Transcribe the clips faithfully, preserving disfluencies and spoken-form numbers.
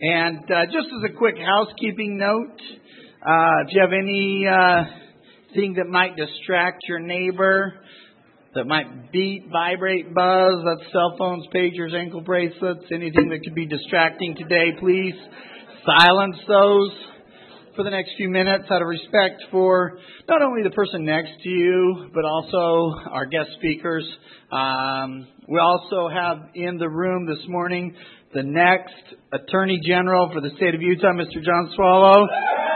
And uh, just as a quick housekeeping note, uh, if you have any uh, thing that might distract your neighbor, that might beep, vibrate, buzz, that's cell phones, pagers, ankle bracelets, anything that could be distracting today, please silence those for the next few minutes out of respect for not only the person next to you, but also our guest speakers. Um, we also have in the room this morning the next Attorney General for the state of Utah, Mister John Swallow.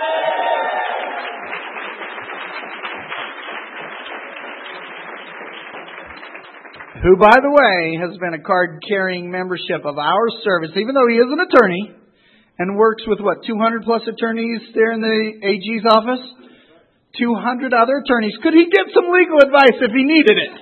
Who, by the way, has been a card-carrying membership of our service, even though he is an attorney and works with, what, two hundred plus attorneys there in the A G's office? two hundred other attorneys. Could he get some legal advice if he needed it?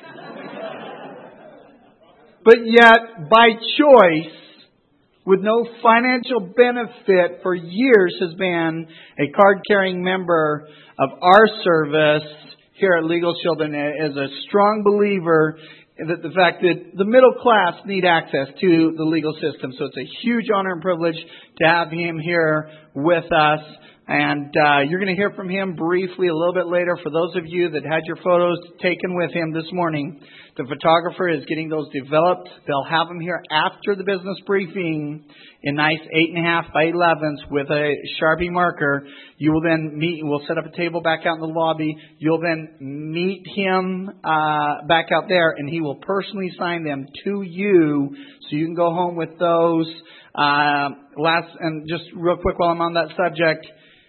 But yet, by choice, with no financial benefit for years, has been a card-carrying member of our service here at Legal Shield, and is a strong believer that the fact that the middle class need access to the legal system. So it's a huge honor and privilege to have him here with us. And uh, you're going to hear from him briefly a little bit later. For those of you that had your photos taken with him this morning, the photographer is getting those developed. They'll have them here after the business briefing in nice eight and a half by elevens with a Sharpie marker. You will then meet. We'll set up a table back out in the lobby. You'll then meet him uh, back out there, and he will personally sign them to you, so you can go home with those. Uh, last and just real quick while I'm on that subject.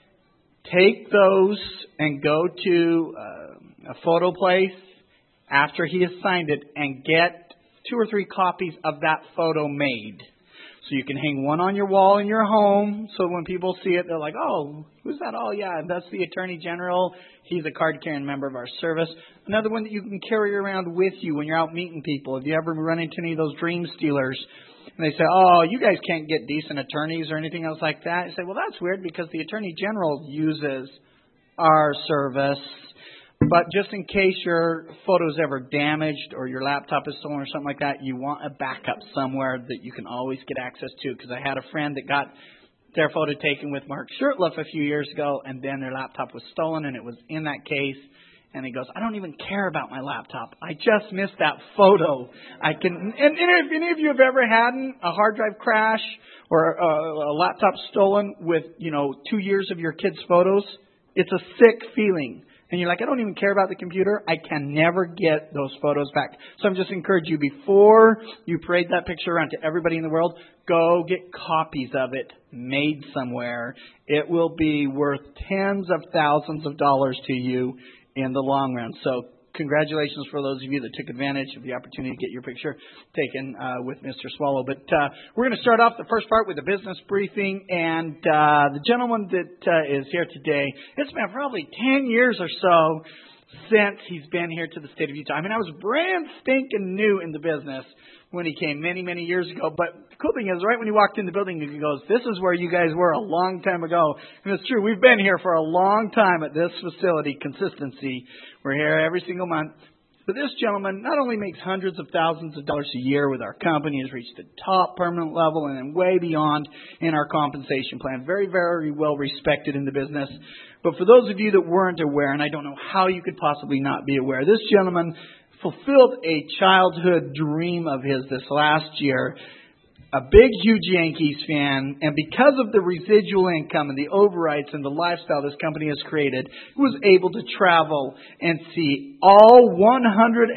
Take those and go to uh, a photo place after he has signed it and get two or three copies of that photo made. So you can hang one on your wall in your home, so when people see it, they're like, oh, who's that? Oh, yeah, that's the Attorney General. He's a card-carrying member of our service. Another one that you can carry around with you when you're out meeting people. If you ever run into any of those dream stealers, and they say, oh, you guys can't get decent attorneys or anything else like that. You say, well, that's weird because the Attorney General uses our service. But just in case your photo's ever damaged or your laptop is stolen or something like that, you want a backup somewhere that you can always get access to. Because I had a friend that got their photo taken with Mark Shurtleff a few years ago, and then their laptop was stolen, and it was in that case. And he goes, I don't even care about my laptop. I just missed that photo. I can. And, and if any of you have ever had a hard drive crash or a, a laptop stolen with, you know, two years of your kids' photos, it's a sick feeling. And you're like, I don't even care about the computer. I can never get those photos back. So I'm just encouraging you, before you parade that picture around to everybody in the world, go get copies of it made somewhere. It will be worth tens of thousands of dollars to you in the long run. So congratulations for those of you that took advantage of the opportunity to get your picture taken uh, with Mister Swallow. But uh, we're going to start off the first part with a business briefing. And uh, the gentleman that uh, is here today, it's been probably ten years or so since he's been here to the state of Utah. I mean, I was brand stinking new in the business when he came many, many years ago. But the cool thing is, right when he walked in the building, he goes, this is where you guys were a long time ago. And it's true. We've been here for a long time at this facility, Consistency. We're here every single month. But this gentleman not only makes hundreds of thousands of dollars a year with our company, has reached the top permanent level and then way beyond in our compensation plan. Very, very well respected in the business. But for those of you that weren't aware, and I don't know how you could possibly not be aware, this gentleman fulfilled a childhood dream of his this last year. A big, huge Yankees fan, and because of the residual income and the overrides and the lifestyle this company has created, he was able to travel and see all one hundred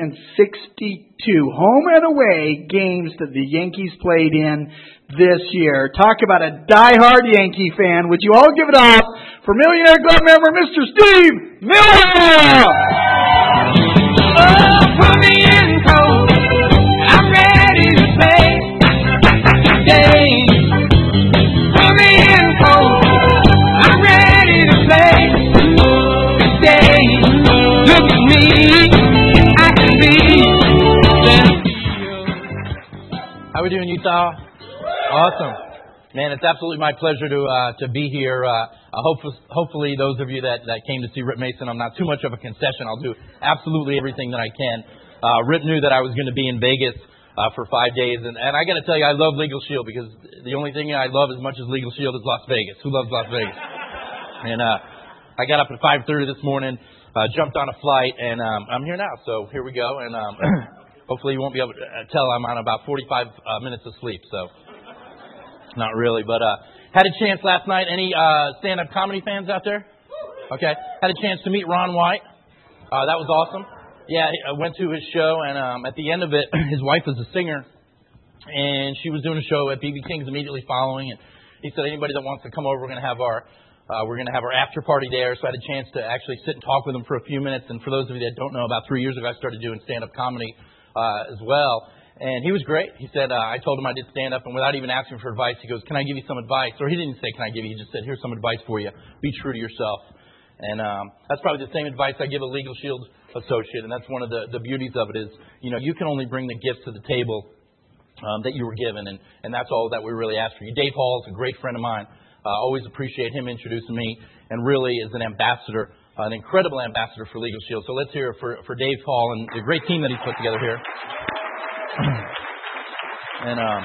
sixty-two home and away games that the Yankees played in this year. Talk about a diehard Yankee fan. Would you all give it up for Millionaire Club member Mister Steve Miller? Oh, put me in cold. I'm ready to play. Put me in cold. I'm ready to play. Today, look at me. I can be. How we doing, Utah? Awesome, man! It's absolutely my pleasure to uh, to be here. Uh, hopefully, hopefully, those of you that, that came to see Rip Mason, I'm not too much of a concession. I'll do absolutely everything that I can. Uh, Rip knew that I was going to be in Vegas uh, for five days. And, and I got to tell you, I love Legal Shield because the only thing I love as much as Legal Shield is Las Vegas. Who loves Las Vegas? And uh, I got up at five thirty this morning, uh, jumped on a flight, and um, I'm here now. So here we go. And um, hopefully you won't be able to tell I'm on about forty-five uh, minutes of sleep. So not really, but uh, had a chance last night. Any uh, stand-up comedy fans out there? Okay. Had a chance to meet Ron White. Uh, that was awesome. Yeah, I went to his show, and um, at the end of it, his wife is a singer, and she was doing a show at B B King's immediately following, and he said, anybody that wants to come over, we're going to have our uh, we're going to have our after party there. So I had a chance to actually sit and talk with him for a few minutes. And for those of you that don't know, about three years ago, I started doing stand-up comedy uh, as well. And he was great. He said, uh, I told him I did stand-up, and without even asking for advice, he goes, can I give you some advice? Or he didn't say, can I give you? He just said, here's some advice for you. Be true to yourself. And um, that's probably the same advice I give a Legal Shield associate. And that's one of the, the beauties of it is, you know, you can only bring the gifts to the table um, that you were given. And, and that's all that we really ask for you. Dave Hall is a great friend of mine. Uh, always appreciate him introducing me, and really is an ambassador, uh, an incredible ambassador for Legal Shield. So let's hear it for, for Dave Hall and the great team that he's put together here. and um,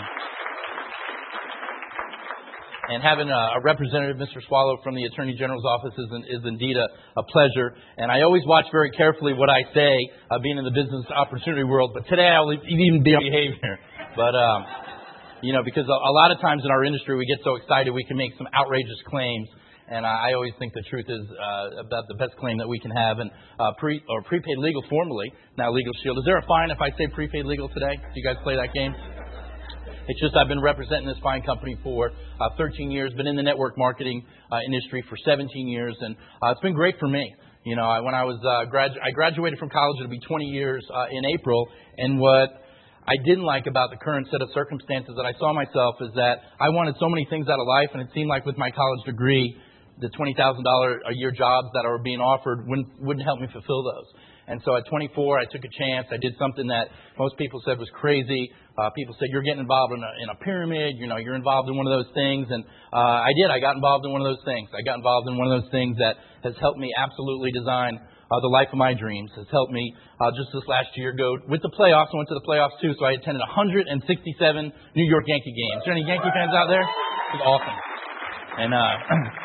and having a, a representative, Mister Swallow, from the Attorney General's office is, is indeed a, a pleasure. And I always watch very carefully what I say, uh, being in the business opportunity world. But today I'll even be on behavior. But um, You know, because a, a lot of times in our industry we get so excited we can make some outrageous claims, and I, I always think the truth is uh, about the best claim that we can have. And uh, pre or prepaid legal, formerly now Legal Shield. Is there a fine if I say prepaid legal today? Do you guys play that game? It's just I've been representing this fine company for uh, thirteen years, been in the network marketing uh, industry for seventeen years, and uh, it's been great for me. You know, I, when I was uh, gradu- I graduated from college, it'll be twenty years uh, in April, and what I didn't like about the current set of circumstances that I saw myself is that I wanted so many things out of life, and it seemed like with my college degree, the twenty thousand dollars a year jobs that are being offered wouldn't, wouldn't help me fulfill those. And so at twenty-four, I took a chance. I did something that most people said was crazy. Uh, people said, you're getting involved in a, in a pyramid. You know, you're involved in one of those things. And uh, I did. I got involved in one of those things. I got involved in one of those things that has helped me absolutely design Uh, the life of my dreams. Has helped me uh, just this last year go with the playoffs. I went to the playoffs too, so I attended one hundred sixty-seven New York Yankee games. Is there any Yankee fans out there? It was awesome. And uh,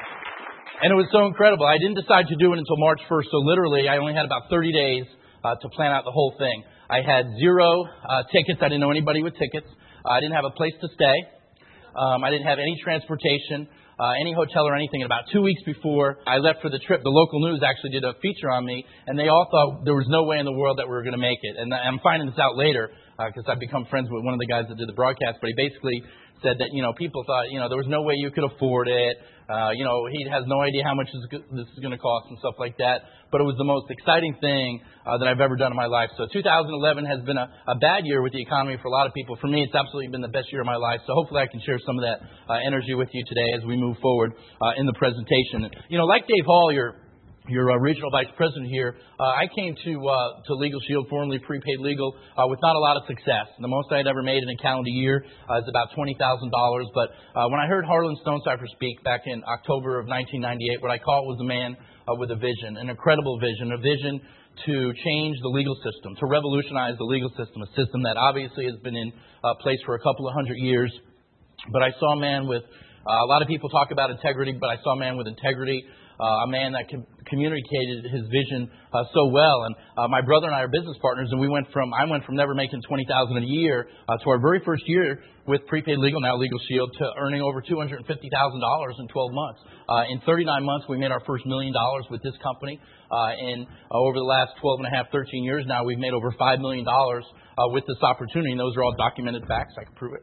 and it was so incredible. I didn't decide to do it until March first, so literally I only had about thirty days uh, to plan out the whole thing. I had zero uh, tickets. I didn't know anybody with tickets. Uh, I didn't have a place to stay. Um, I didn't have any transportation. Uh, any hotel or anything. And about two weeks before I left for the trip, the local news actually did a feature on me, and they all thought there was no way in the world that we were going to make it. And I'm finding this out later because uh, I've become friends with one of the guys that did the broadcast, but he basically said that, you know, people thought, you know, there was no way you could afford it. Uh, you know, he has no idea how much this is going to cost and stuff like that. But it was the most exciting thing uh, that I've ever done in my life. So two thousand eleven has been a, a bad year with the economy for a lot of people. For me, it's absolutely been the best year of my life. So hopefully I can share some of that uh, energy with you today as we move forward uh, in the presentation. You know, like Dave Hall, your your uh, regional vice president here, uh, I came to uh, to Legal Shield, formerly Prepaid Legal, uh, with not a lot of success. The most I had ever made in a calendar year uh, is about twenty thousand dollars. But uh, when I heard Harlan Stonecipher speak back in October of nineteen ninety-eight, what I call it was a man uh, with a vision, an incredible vision, a vision to change the legal system, to revolutionize the legal system, a system that obviously has been in uh, place for a couple of hundred years. But I saw a man with, uh, a lot of people talk about integrity, but I saw a man with integrity. Uh, a man that com- communicated his vision uh, so well, and uh, my brother and I are business partners, and we went from I went from never making twenty thousand dollars a year uh, to our very first year with Prepaid Legal, now Legal Shield, to earning over two hundred fifty thousand dollars in twelve months. Uh, in thirty-nine months, we made our first million dollars with this company. Uh, and uh, over the last twelve and a half, thirteen years now, we've made over five million dollars uh, with this opportunity, and those are all documented facts. I can prove it.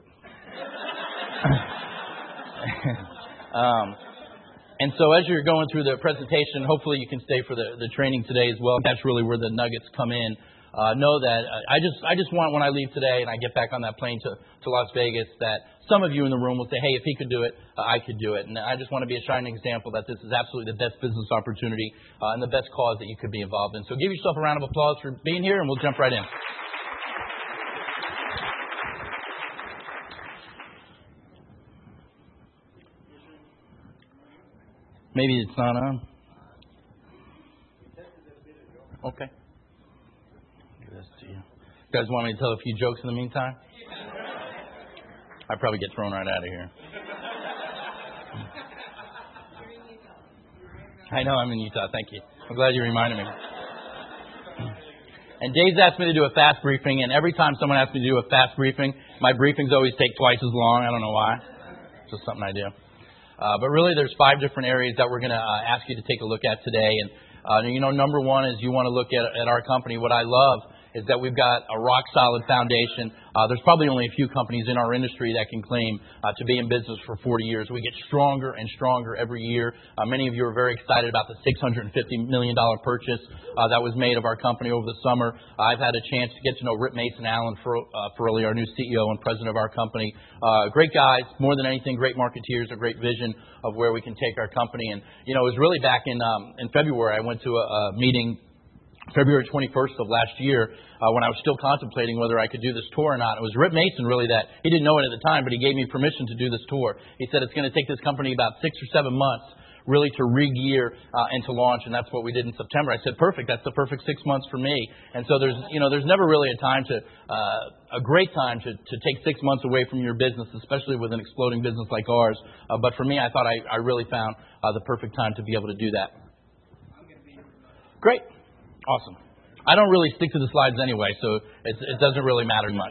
um, And so as you're going through the presentation, hopefully you can stay for the, the training today as well. That's really where the nuggets come in. Uh, know that uh, I just I just want when I leave today and I get back on that plane to, to Las Vegas that some of you in the room will say, hey, if he could do it, uh, I could do it. And I just want to be a shining example that this is absolutely the best business opportunity uh, and the best cause that you could be involved in. So give yourself a round of applause for being here, and we'll jump right in. Maybe it's not on. Okay. Give this to you. You guys want me to tell a few jokes in the meantime? I'd probably get thrown right out of here. I know I'm in Utah. Thank you. I'm glad you reminded me. And Dave's asked me to do a fast briefing, and every time someone asks me to do a fast briefing, my briefings always take twice as long. I don't know why. It's just something I do. Uh, but really, there's five different areas that we're going to uh, ask you to take a look at today. And, uh, you know, number one is you want to look at, at our company. What I love is that we've got a rock-solid foundation. Uh, there's probably only a few companies in our industry that can claim uh, to be in business for forty years. We get stronger and stronger every year. Uh, many of you are very excited about the six hundred fifty million dollars purchase uh, that was made of our company over the summer. Uh, I've had a chance to get to know Rip Mason Allen for, uh, Ferrelli, our new C E O and president of our company. Uh, great guys, more than anything, great marketeers, a great vision of where we can take our company. And, you know, it was really back in, um, in February, I went to a, a meeting February twenty-first of last year, uh, when I was still contemplating whether I could do this tour or not. It was Rip Mason, really, that he didn't know it at the time, but he gave me permission to do this tour. He said it's going to take this company about six or seven months really to re-gear uh, and to launch, and that's what we did in September. I said, perfect, that's the perfect six months for me. And so there's, you know, there's never really a time to, uh, a great time to, to take six months away from your business, especially with an exploding business like ours. Uh, but for me, I thought I, I really found uh, the perfect time to be able to do that. Great. Awesome. I don't really stick to the slides anyway, so it, it doesn't really matter much.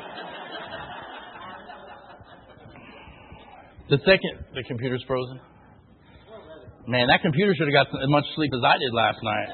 The second, the computer's frozen. Man, that computer should have got as much sleep as I did last night.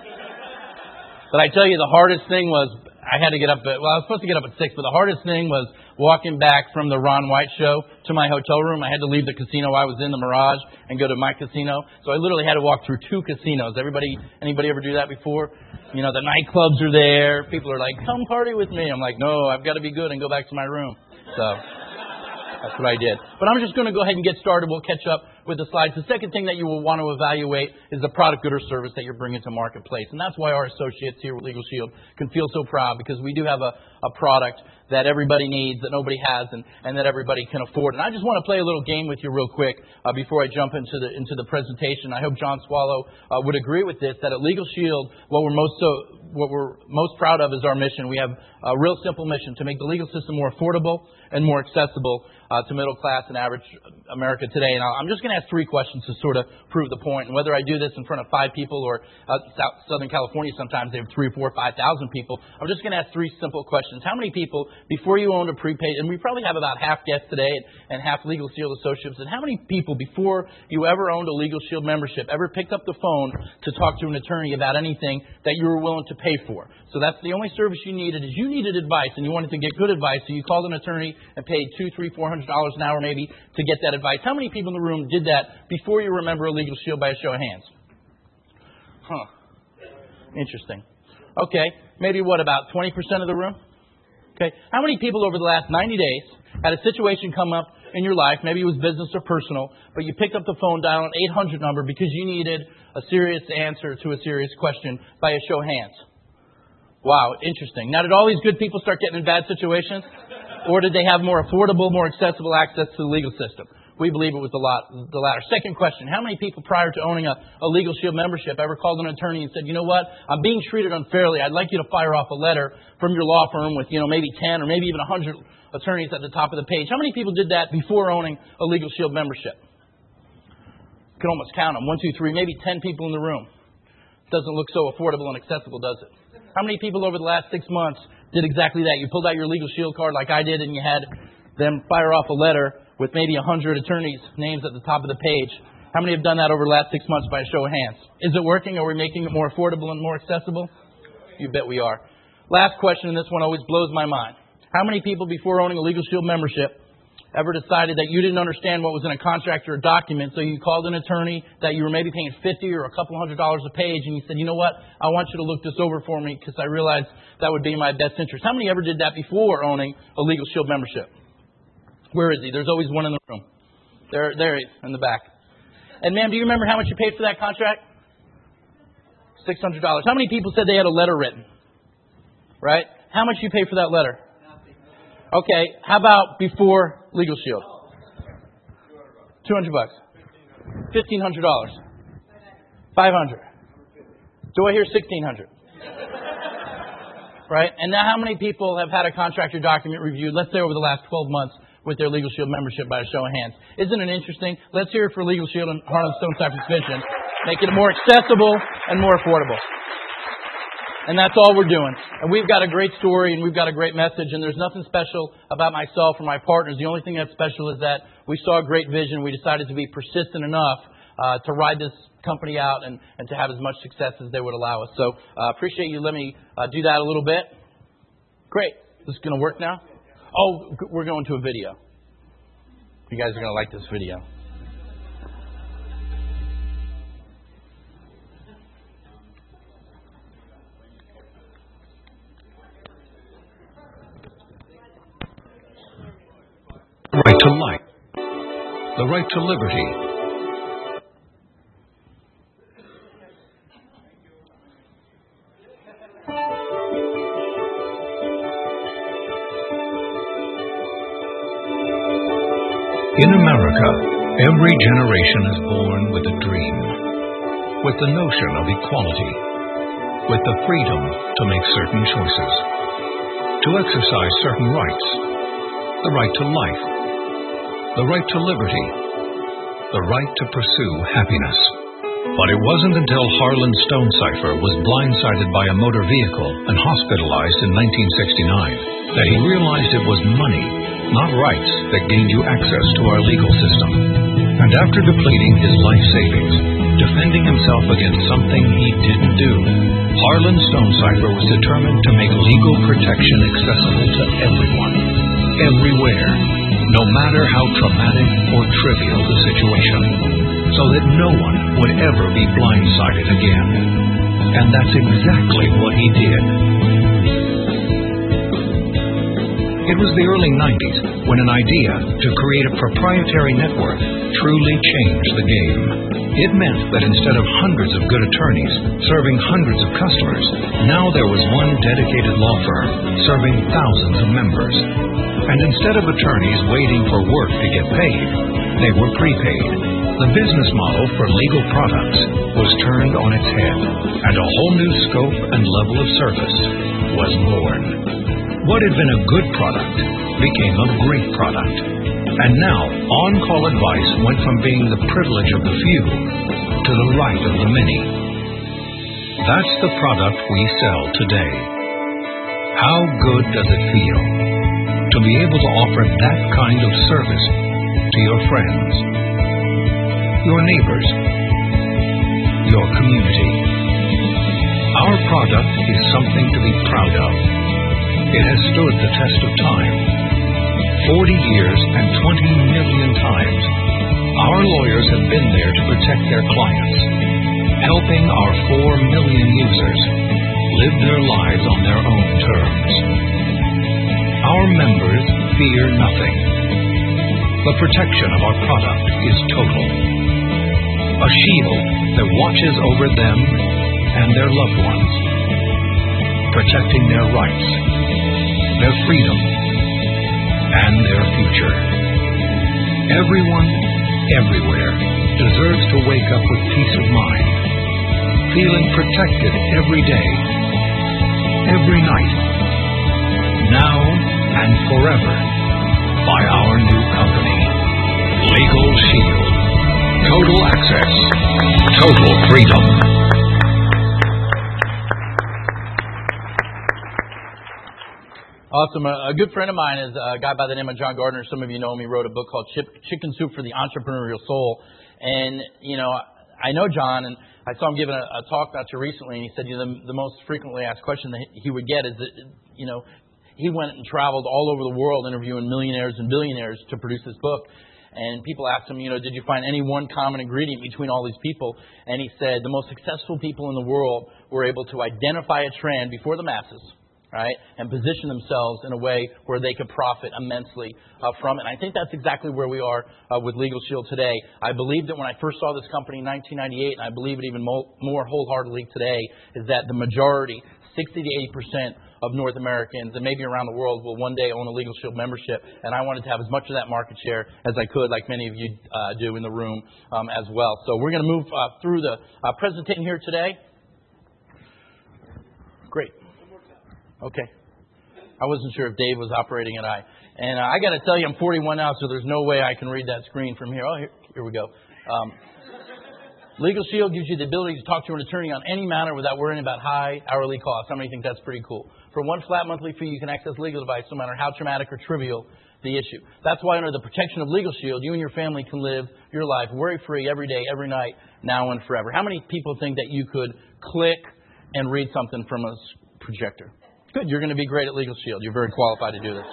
But I tell you, the hardest thing was I had to get up at, well, I was supposed to get up at six, but the hardest thing was walking back from the Ron White show to my hotel room. I had to leave the casino I was in, the Mirage, and go to my casino. So I literally had to walk through two casinos. Everybody, anybody ever do that before? You know, the nightclubs are there. People are like, come party with me. I'm like, no, I've got to be good and go back to my room. So that's what I did. But I'm just going to go ahead and get started. We'll catch up with the slides. The second thing that you will want to evaluate is the product, good, or service that you're bringing to marketplace. And that's why our associates here with Legal Shield can feel so proud, because we do have a, a product that everybody needs, that nobody has, and, and that everybody can afford. And I just want to play a little game with you real quick uh, before I jump into the into the presentation. I hope John Swallow uh, would agree with this, that at Legal Shield, what we're most so what we're most proud of is our mission. We have a real simple mission: to make the legal system more affordable and more accessible uh, to middle class and average America today. And I'm just going to ask three questions to sort of prove the point. And whether I do this in front of five people or uh, South, Southern California, sometimes they have three, four, five thousand people. I'm just going to ask three simple questions. How many people, before you owned a prepaid, and we probably have about half guests today and half Legal Shield associates, and how many people before you ever owned a Legal Shield membership ever picked up the phone to talk to an attorney about anything that you were willing to pay for? So that's the only service you needed, is you needed advice, and you wanted to get good advice, so you called an attorney and paid two, three, four hundred dollars an hour maybe to get that advice. How many people in the room did that before you remember a Legal Shield, by a show of hands? Huh. Interesting. Okay, maybe what, about twenty percent of the room? Okay, how many people over the last ninety days had a situation come up in your life, maybe it was business or personal, but you picked up the phone, dialed an eight hundred number because you needed a serious answer to a serious question, by a show of hands? Wow, interesting. Now, did all these good people start getting in bad situations? Or did they have more affordable, more accessible access to the legal system? We believe it was the, lot, the latter. Second question, how many people prior to owning a, a Legal Shield membership ever called an attorney and said, you know what, I'm being treated unfairly. I'd like you to fire off a letter from your law firm with, you know, maybe ten or maybe even one hundred attorneys at the top of the page. How many people did that before owning a Legal Shield membership? You can almost count them. One, two, three, maybe ten people in the room. Doesn't look so affordable and accessible, does it? How many people over the last six months did exactly that? You pulled out your Legal Shield card like I did, and you had them fire off a letter with maybe one hundred attorneys' names at the top of the page. How many have done that over the last six months, by a show of hands? Is it working? Are we making it more affordable and more accessible? You bet we are. Last question, and this one always blows my mind. How many people before owning a Legal Shield membership ever decided that you didn't understand what was in a contract or a document, so you called an attorney that you were maybe paying fifty or a couple hundred dollars a page, and you said, you know what, I want you to look this over for me because I realized that would be in my best interest? How many ever did that before owning a Legal Shield membership? Where is he? There's always one in the room. There, there he is, in the back. And ma'am, do you remember how much you paid for that contract? six hundred dollars. How many people said they had a letter written? Right? How much you pay for that letter? Okay, how about before Legal Shield? two hundred bucks. fifteen hundred dollars. five hundred. Do I hear sixteen hundred? Right? And now how many people have had a contract or document reviewed, let's say over the last twelve months, with their Legal Shield membership by a show of hands? Isn't it interesting? Let's hear it for Legal Shield and Harlan Stone Cypher Suspension. Make it more accessible and more affordable. And that's all we're doing. And we've got a great story and we've got a great message. And there's nothing special about myself or my partners. The only thing that's special is that we saw a great vision. We decided to be persistent enough uh, to ride this company out and, and to have as much success as they would allow us. So uh, appreciate you letting me uh, do that a little bit. Great. This is going to work now? Oh, we're going to a video. You guys are going to like this video. The right to life. The right to liberty. In America, every generation is born with a dream, with the notion of equality, with the freedom to make certain choices, to exercise certain rights, the right to life, the right to liberty, the right to pursue happiness. But it wasn't until Harlan Stone Cypher was blindsided by a motor vehicle and hospitalized in nineteen sixty-nine that he realized it was money, not rights, that gained you access to our legal system. And after depleting his life savings, defending himself against something he didn't do, Harlan Stone Cypher was determined to make legal protection accessible to everyone, everywhere, no matter how traumatic or trivial the situation, so that no one would ever be blindsided again. And that's exactly what he did. It was the early nineties when an idea to create a proprietary network truly changed the game. It meant that instead of hundreds of good attorneys serving hundreds of customers, now there was one dedicated law firm serving thousands of members. And instead of attorneys waiting for work to get paid, they were prepaid. The business model for legal products was turned on its head, and a whole new scope and level of service was born. What had been a good product became a great product. And now, on-call advice went from being the privilege of the few to the right of the many. That's the product we sell today. How good does it feel to be able to offer that kind of service to your friends, your neighbors, your community? Our product is something to be proud of. It has stood the test of time. Forty years and twenty million times, our lawyers have been there to protect their clients, helping our four million users live their lives on their own terms. Our members fear nothing. The protection of our product is total. A shield that watches over them and their loved ones, protecting their rights, their freedom, and their future. Everyone, everywhere, deserves to wake up with peace of mind, feeling protected every day, every night, now and forever, by our new company, Legal Shield. Total access, total freedom. Awesome. A, a good friend of mine is a guy by the name of John Gardner. Some of you know him. He wrote a book called Chip, Chicken Soup for the Entrepreneurial Soul. And, you know, I know John, and I saw him giving a, a talk about you recently, and he said, you know, the, the most frequently asked question that he would get is that, you know, he went and traveled all over the world interviewing millionaires and billionaires to produce this book. And people asked him, you know, did you find any one common ingredient between all these people? And he said the most successful people in the world were able to identify a trend before the masses, right, and position themselves in a way where they could profit immensely uh, from it. And I think that's exactly where we are uh, with Legal Shield today. I believe that when I first saw this company in nineteen ninety-eight, and I believe it even mo- more wholeheartedly today, is that the majority, sixty to eighty percent of North Americans and maybe around the world will one day own a Legal Shield membership. And I wanted to have as much of that market share as I could, like many of you uh, do in the room um, as well. So we're going to move uh, through the uh, presentation here today. Great. Okay. I wasn't sure if Dave was operating it. I, And uh, I got to tell you, I'm forty-one now, so there's no way I can read that screen from here. Oh, here, here we go. Um, Legal Shield gives you the ability to talk to an attorney on any matter without worrying about high hourly costs. How many think that's pretty cool? For one flat monthly fee, you can access legal advice no matter how traumatic or trivial the issue. That's why under the protection of Legal Shield, you and your family can live your life worry-free every day, every night, now and forever. How many people think that you could click and read something from a projector? Good. You're going to be great at Legal Shield. You're very qualified to do this.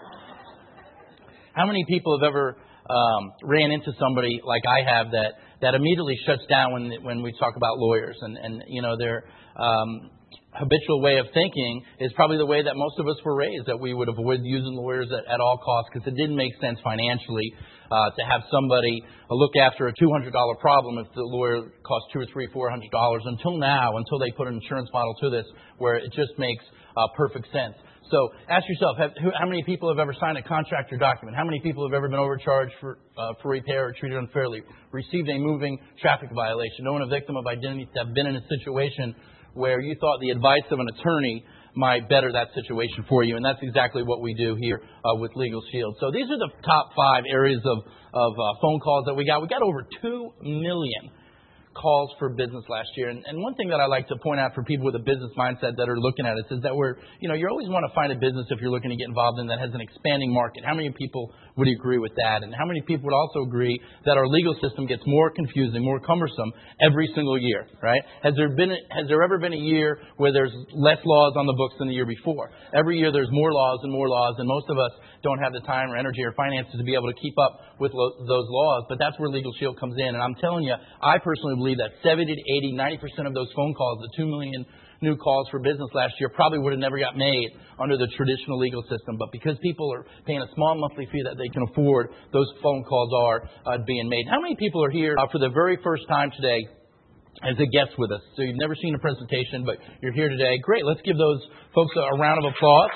How many people have ever um, ran into somebody like I have that, that immediately shuts down when when we talk about lawyers? And, and you know, their um, habitual way of thinking is probably the way that most of us were raised, that we would avoid using lawyers at, at all costs because it didn't make sense financially uh, to have somebody look after a two hundred dollars problem if the lawyer costs two or three, four hundred dollars. Until now, until they put an insurance model to this, where it just makes uh, perfect sense. So ask yourself, have, who, how many people have ever signed a contract or document? How many people have ever been overcharged for uh, for repair or treated unfairly? Received a moving traffic violation? Known a victim of identity theft? Been in a situation where you thought the advice of an attorney might better that situation for you? And that's exactly what we do here uh, with Legal Shield. So these are the top five areas of, of uh, phone calls that we got. We got over two million calls for business last year. And, and one thing that I like to point out for people with a business mindset that are looking at us is that we're, you know, you always want to find a business if you're looking to get involved in that has an expanding market. How many people would agree with that? And how many people would also agree that our legal system gets more confusing, more cumbersome every single year, right? Has there been, has there ever been a year where there's less laws on the books than the year before? Every year there's more laws and more laws, and most of us don't have the time or energy or finances to be able to keep up with lo- those laws. But that's where Legal Shield comes in. And I'm telling you, I personally believe that seventy to eighty, ninety percent of those phone calls, the two million new calls for business last year, probably would have never got made under the traditional legal system. But because people are paying a small monthly fee that they can afford, those phone calls are uh, being made. How many people are here uh, for the very first time today as a guest with us? So you've never seen a presentation, but you're here today. Great. Let's give those folks a round of applause.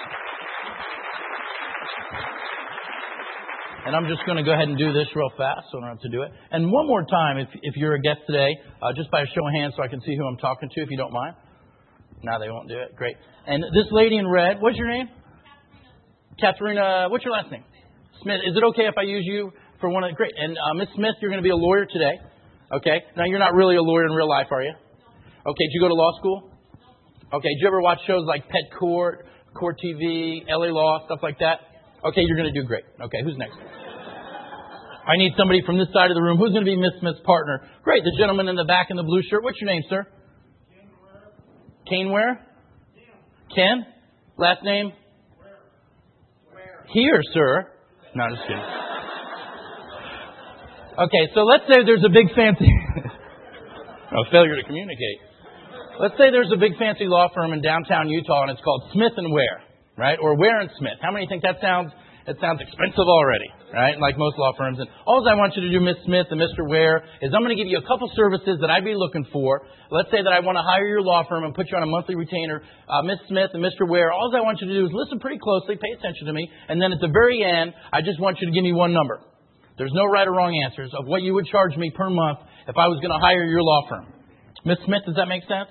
And I'm just going to go ahead and do this real fast so I don't have to do it. And one more time, if if you're a guest today, uh, just by a show of hands so I can see who I'm talking to, if you don't mind. No, they won't do it. Great. And this lady in red, what's your name? Katharina, what's your last name? Smith. Is it okay if I use you for one of the, great. And uh, Miss Smith, you're going to be a lawyer today. Okay. Now, you're not really a lawyer in real life, are you? Okay. Did you go to law school? Okay. Did you ever watch shows like Pet Court, Court T V, L A Law, stuff like that? Okay, you're going to do great. Okay, who's next? I need somebody from this side of the room. Who's going to be Miss Smith's partner? Great, the gentleman in the back in the blue shirt. What's your name, sir? Ken Ware. Ken? Last name? Ware. Here, sir. No, just kidding. Okay, so let's say there's a big fancy... oh, failure to communicate. Let's say there's a big fancy law firm in downtown Utah, and it's called Smith and Ware. Right? Or Ware and Smith. How many think that sounds it sounds expensive already? Right? Like most law firms. And all I want you to do, Miss Smith and Mister Ware, is I'm going to give you a couple services that I'd be looking for. Let's say that I want to hire your law firm and put you on a monthly retainer. Uh, Miss Smith and Mister Ware, all I want you to do is listen pretty closely, pay attention to me, and then at the very end, I just want you to give me one number. There's no right or wrong answers of what you would charge me per month if I was going to hire your law firm. Miss Smith, does that make sense?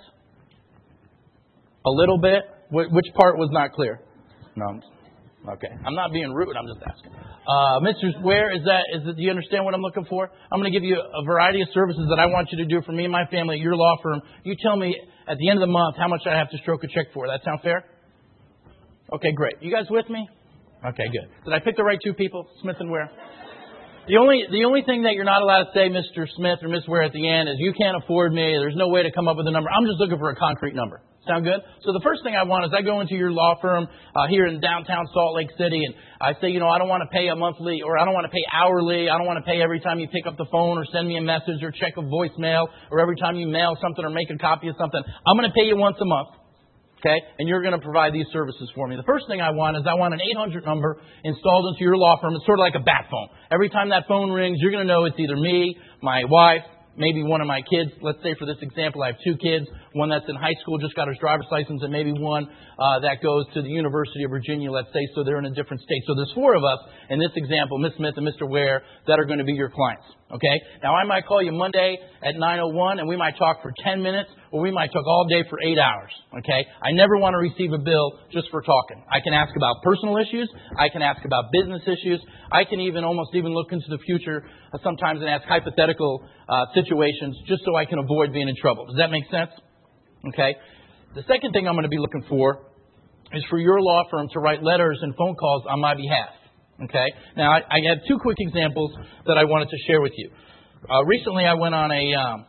A little bit? Wh- which part was not clear? No, I'm, okay. I'm not being rude. I'm just asking. Uh, Mister Ware, is that, is it, do you understand what I'm looking for? I'm going to give you a variety of services that I want you to do for me and my family at your law firm. You tell me at the end of the month how much I have to stroke a check for. That sound fair? Okay, great. You guys with me? Okay, good. Did I pick the right two people, Smith and Ware? The only the only thing that you're not allowed to say, Mister Smith or Miss Ware, at the end is you can't afford me. There's no way to come up with a number. I'm just looking for a concrete number. Sound good? So the first thing I want is I go into your law firm uh, here in downtown Salt Lake City, and I say, you know, I don't want to pay a monthly, or I don't want to pay hourly. I don't want to pay every time you pick up the phone or send me a message or check a voicemail, or every time you mail something or make a copy of something. I'm going to pay you once a month. Okay? And you're going to provide these services for me. The first thing I want is I want an eight hundred number installed into your law firm. It's sort of like a bat phone. Every time that phone rings, you're going to know it's either me, my wife, maybe one of my kids. Let's say for this example, I have two kids. One that's in high school, just got his driver's license, and maybe one uh, that goes to the University of Virginia, let's say, so they're in a different state. So there's four of us in this example, Miss Smith and Mister Ware, that are going to be your clients. Okay? Now, I might call you Monday at nine oh one, and we might talk for ten minutes, or we might talk all day for eight hours, okay? I never want to receive a bill just for talking. I can ask about personal issues. I can ask about business issues. I can even almost even look into the future sometimes and ask hypothetical uh, situations just so I can avoid being in trouble. Does that make sense? Okay. The second thing I'm going to be looking for is for your law firm to write letters and phone calls on my behalf. Okay. Now, I, I have two quick examples that I wanted to share with you. Uh, recently, I went on a um,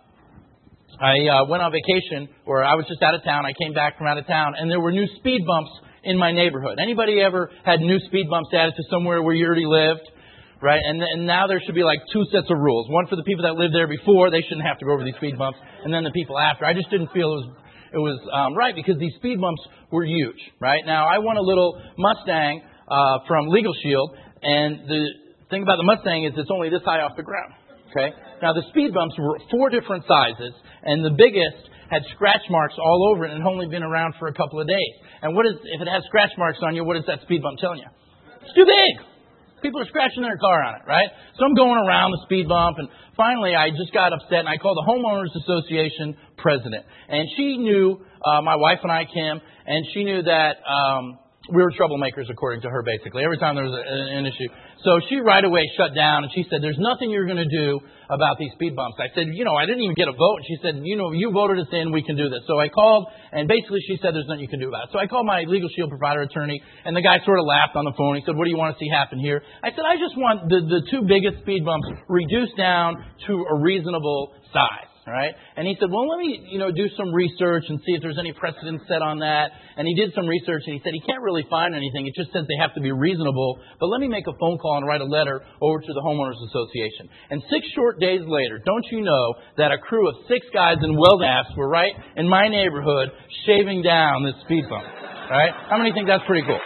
I uh, went on vacation, or I was just out of town. I came back from out of town, and there were new speed bumps in my neighborhood. Anybody ever had new speed bumps added to somewhere where you already lived? Right? And, and now there should be like two sets of rules. One for the people that lived there before. They shouldn't have to go over these speed bumps. And then the people after. I just didn't feel it was it was um, right because these speed bumps were huge. Right? Now, I won a little Mustang uh, from Legal Shield. And the thing about the Mustang is it's only this high off the ground. Okay? Now, the speed bumps were four different sizes. And the biggest had scratch marks all over it and had only been around for a couple of days. And what is if it has scratch marks on you, what is that speed bump telling you? It's too big. People are scratching their car on it, right? So I'm going around the speed bump, and finally I just got upset, and I called the Homeowners Association president. And she knew, uh, my wife and I, Kim, and she knew that um, we were troublemakers, according to her, basically, every time there was a, an issue. So she right away shut down, and she said, there's nothing you're going to do about these speed bumps. I said, you know, I didn't even get a vote. And she said, you know, you voted us in, we can do this. So I called, and basically she said there's nothing you can do about it. So I called my Legal Shield provider attorney, and the guy sort of laughed on the phone. He said, what do you want to see happen here? I said, I just want the, the two biggest speed bumps reduced down to a reasonable size. All right. And he said, well, let me, you know, do some research and see if there's any precedent set on that. And he did some research, and he said he can't really find anything. It just says they have to be reasonable. But let me make a phone call and write a letter over to the Homeowners Association. And six short days later, don't you know that a crew of six guys in weld hats were right in my neighborhood shaving down this speed bump. All right. How many think that's pretty cool?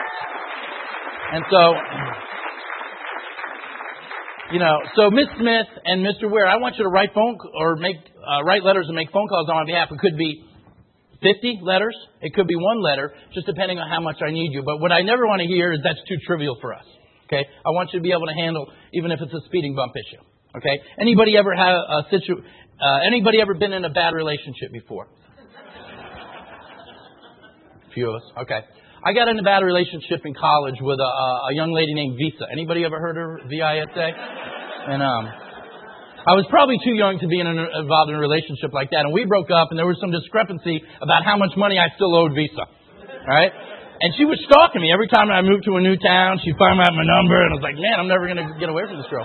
And so, you know, so Miz Smith and Mister Ware, I want you to write phone or make uh, write letters and make phone calls on my behalf. It could be fifty letters. It could be one letter, just depending on how much I need you. But what I never want to hear is that's too trivial for us. Okay? I want you to be able to handle even if it's a speeding bump issue. Okay? Anybody ever have a situ? Uh, anybody ever been in a bad relationship before? A few of us. Okay. I got in a bad relationship in college with a, a young lady named Visa. Anybody ever heard of her? V I S A? And um, I was probably too young to be in an, involved in a relationship like that. And we broke up, and there was some discrepancy about how much money I still owed Visa. All right? And she was stalking me. Every time I moved to a new town, she'd find out my number. And I was like, man, I'm never going to get away from this girl.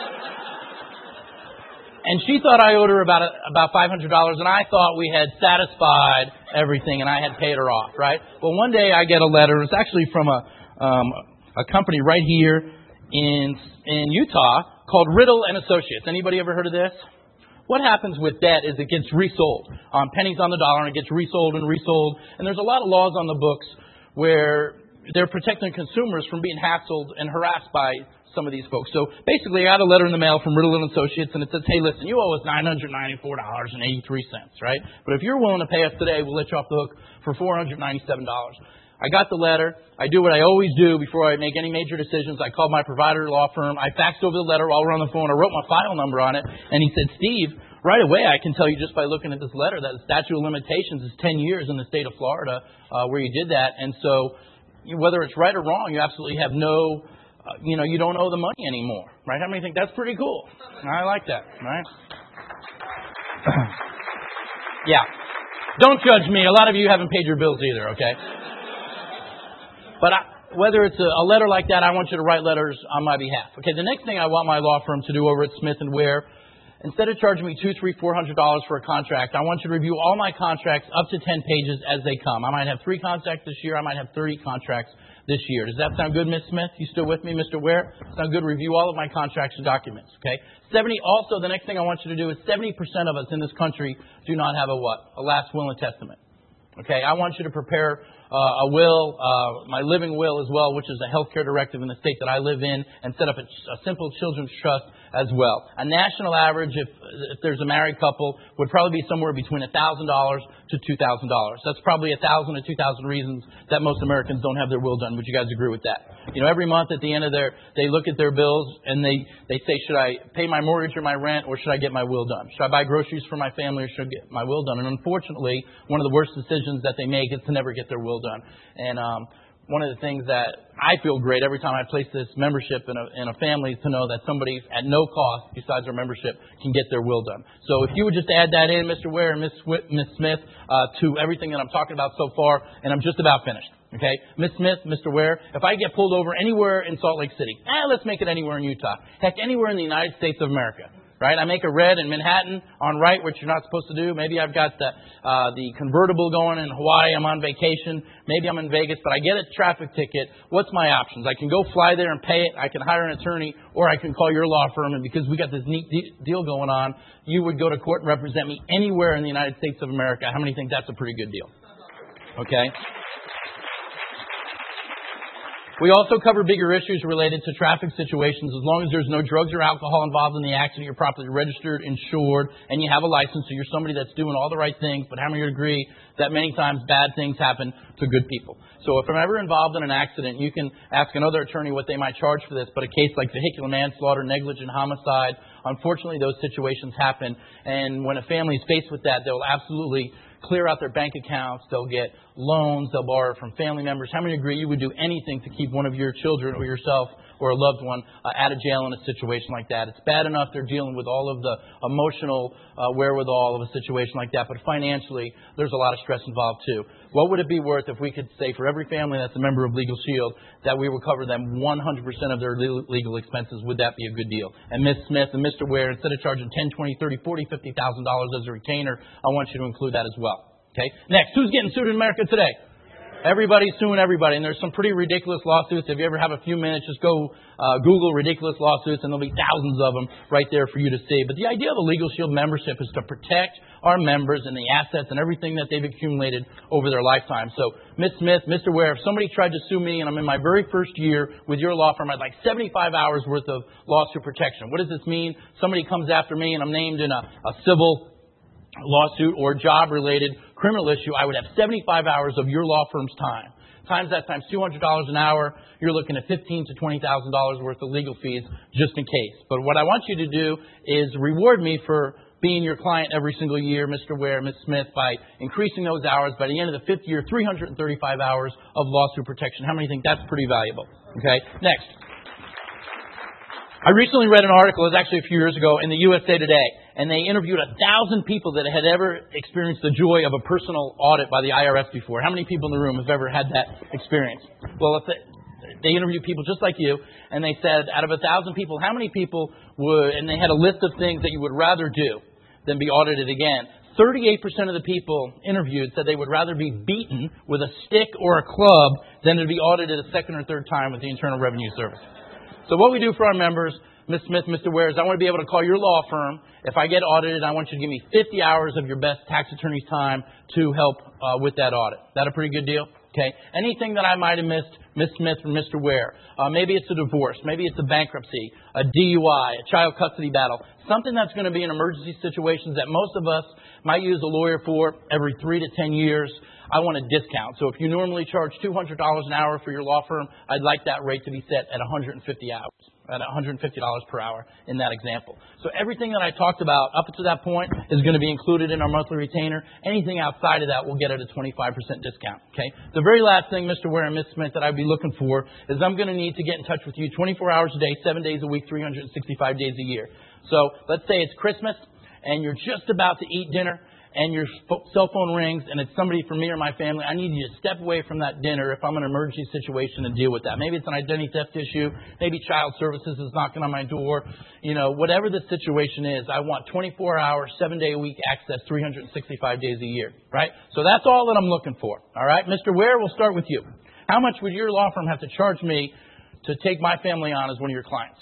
And she thought I owed her about a, about five hundred dollars, and I thought we had satisfied everything, and I had paid her off, right? Well, one day I get a letter. It's actually from a um, a company right here in in Utah called Riddle and Associates. Anybody ever heard of this? What happens with debt is it gets resold on pennies on the dollar, and it gets resold and resold. And there's a lot of laws on the books where they're protecting consumers from being hassled and harassed by some of these folks. So basically, I got a letter in the mail from Riddle and Associates, and it says, hey, listen, you owe us nine hundred ninety-four dollars and eighty-three cents, right? But if you're willing to pay us today, we'll let you off the hook for four hundred ninety-seven dollars. I got the letter. I do what I always do before I make any major decisions. I called my provider law firm. I faxed over the letter while we're on the phone. I wrote my file number on it, and he said, Steve, right away I can tell you just by looking at this letter that the statute of limitations is ten years in the state of Florida uh, where you did that. And so whether it's right or wrong, you absolutely have no... Uh, you know, you don't owe the money anymore, right? How many think that's pretty cool? I like that, right? Yeah. Don't judge me. A lot of you haven't paid your bills either, okay? But I, whether it's a, a letter like that, I want you to write letters on my behalf. Okay, the next thing I want my law firm to do over at Smith and Ware, instead of charging me two, three, four hundred dollars for a contract, I want you to review all my contracts up to ten pages as they come. I might have three contracts this year. I might have thirty contracts this year. Does that sound good, Miz Smith? You still with me, Mister Ware? Sound good? Review all of my contracts and documents, okay? seventy. Also, the next thing I want you to do is seventy percent of us in this country do not have a what? A last will and testament. Okay? I want you to prepare uh, a will, uh, my living will as well, which is a healthcare directive in the state that I live in, and set up a, a simple children's trust as well. A national average, if, if there's a married couple, would probably be somewhere between one thousand dollars to two thousand dollars. That's probably one thousand to two thousand reasons that most Americans don't have their will done. Would you guys agree with that? You know, every month at the end of their, they look at their bills and they, they say, should I pay my mortgage or my rent, or should I get my will done? Should I buy groceries for my family, or should I get my will done? And unfortunately, one of the worst decisions that they make is to never get their will done. And um, one of the things that I feel great every time I place this membership in a, in a family is to know that somebody at no cost besides their membership can get their will done. So if you would just add that in, Mister Ware and Miss Miss Smith, uh, to everything that I'm talking about so far, and I'm just about finished. Okay, Miss Smith, Mister Ware, if I get pulled over anywhere in Salt Lake City, eh, let's make it anywhere in Utah. Heck, anywhere in the United States of America. Right? I make a red in Manhattan on right, which you're not supposed to do. Maybe I've got the uh, the convertible going in Hawaii. I'm on vacation. Maybe I'm in Vegas, but I get a traffic ticket. What's my options? I can go fly there and pay it. I can hire an attorney, or I can call your law firm. And because we got this neat de- deal going on, you would go to court and represent me anywhere in the United States of America. How many think that's a pretty good deal? Okay. We also cover bigger issues related to traffic situations. As long as there's no drugs or alcohol involved in the accident, you're properly registered, insured, and you have a license, so you're somebody that's doing all the right things. But how many would agree that many times bad things happen to good people? So if I'm ever involved in an accident, you can ask another attorney what they might charge for this. But a case like vehicular manslaughter, negligent homicide, unfortunately those situations happen. And when a family is faced with that, they'll absolutely clear out their bank accounts. They'll get loans. They'll borrow from family members. How many agree you would do anything to keep one of your children or yourself or a loved one uh, out of jail in a situation like that? It's bad enough they're dealing with all of the emotional uh, wherewithal of a situation like that, but financially there's a lot of stress involved too. What would it be worth if we could say for every family that's a member of Legal Shield that we would cover them one hundred percent of their legal expenses? Would that be a good deal? And Miz Smith and Mister Ware, instead of charging ten, twenty, thirty, forty, fifty thousand dollars as a retainer, I want you to include that as well. Okay. Next, who's getting sued in America today? Everybody's suing everybody, and there's some pretty ridiculous lawsuits. If you ever have a few minutes, just go uh, Google ridiculous lawsuits, and there'll be thousands of them right there for you to see. But the idea of a Legal Shield membership is to protect our members and the assets and everything that they've accumulated over their lifetime. So, Miz Smith, Mister Ware, if somebody tried to sue me and I'm in my very first year with your law firm, I'd like seventy-five hours worth of lawsuit protection. What does this mean? Somebody comes after me and I'm named in a, a civil lawsuit or job-related criminal issue, I would have seventy-five hours of your law firm's time. Times that times two hundred dollars an hour, you're looking at fifteen thousand to twenty thousand dollars worth of legal fees just in case. But what I want you to do is reward me for being your client every single year, Mister Ware, Miz Smith, by increasing those hours. By the end of the fifth year, three hundred thirty-five hours of lawsuit protection. How many think that's pretty valuable? Okay, next. I recently read an article, it was actually a few years ago, in the U S A Today, and they interviewed a thousand people that had ever experienced the joy of a personal audit by the I R S before. How many people in the room have ever had that experience? Well, if they, they interviewed people just like you, and they said, out of a thousand people, how many people would, and they had a list of things that you would rather do than be audited again. thirty-eight percent of the people interviewed said they would rather be beaten with a stick or a club than to be audited a second or third time with the Internal Revenue Service. So what we do for our members, Miz Smith, Mister Ware, is I want to be able to call your law firm. If I get audited, I want you to give me fifty hours of your best tax attorney's time to help uh, with that audit. Is that a pretty good deal? Okay. Anything that I might have missed, Miz Smith or Mister Ware. Uh, maybe it's a divorce. Maybe it's a bankruptcy, a D U I, a child custody battle. Something that's going to be in emergency situations that most of us might use a lawyer for every three to ten years. I want a discount. So if you normally charge two hundred dollars an hour for your law firm, I'd like that rate to be set at one hundred fifty hours, at one hundred fifty dollars per hour in that example. So everything that I talked about up to that point is going to be included in our monthly retainer. Anything outside of that will get at a twenty-five percent discount. Okay. The very last thing, Mister Ware and Miz Smith, that I'd be looking for is I'm going to need to get in touch with you twenty-four hours a day, seven days a week, three hundred sixty-five days a year. So let's say it's Christmas and you're just about to eat dinner, and your cell phone rings, and it's somebody from me or my family. I need you to step away from that dinner if I'm in an emergency situation and deal with that. Maybe it's an identity theft issue. Maybe child services is knocking on my door. You know, whatever the situation is, I want twenty-four hour, seven day a week access, three hundred sixty-five days a year. Right? So that's all that I'm looking for. All right? Mister Ware, we'll start with you. How much would your law firm have to charge me to take my family on as one of your clients?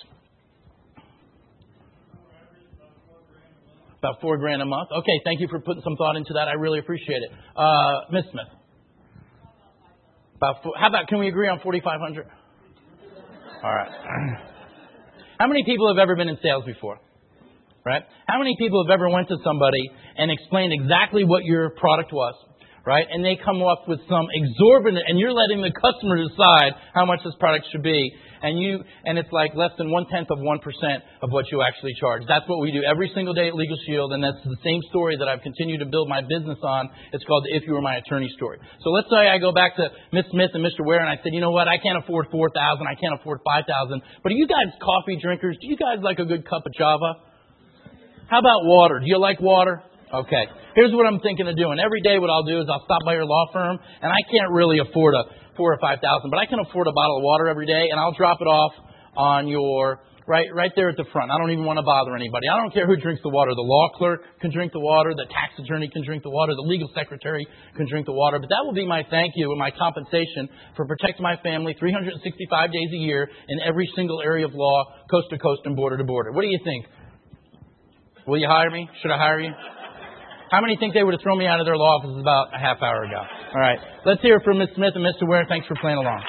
About four grand a month. Okay, thank you for putting some thought into that. I really appreciate it. Uh, Miz Smith. About, how about, can we agree on forty-five hundred? All right. How many people have ever been in sales before? Right? How many people have ever went to somebody and explained exactly what your product was? Right? And they come up with some exorbitant, and you're letting the customer decide how much this product should be. And you, and it's like less than one tenth of one percent of what you actually charge. That's what we do every single day at Legal Shield, and that's the same story that I've continued to build my business on. It's called the If You Were My Attorney story. So let's say I go back to Miz Smith and Mister Ware, and I said, you know what, I can't afford four thousand, I can't afford five thousand. But are you guys coffee drinkers? Do you guys like a good cup of Java? How about water? Do you like water? Okay. Here's what I'm thinking of doing. Every day what I'll do is I'll stop by your law firm, and I can't really afford a four or five thousand, but I can afford a bottle of water every day, and I'll drop it off on your right right there at the front. I don't even want to bother anybody. I don't care who drinks the water. The law clerk can drink the water, the tax attorney can drink the water, the legal secretary can drink the water. But that will be my thank you and my compensation for protecting my family three hundred sixty-five days a year in every single area of law, coast to coast and border to border. What do you think? Will you hire me? Should I hire you? How many think they would have thrown me out of their law offices about a half hour ago? All right. Let's hear it from Miz Smith and Mister Ware. Thanks for playing along.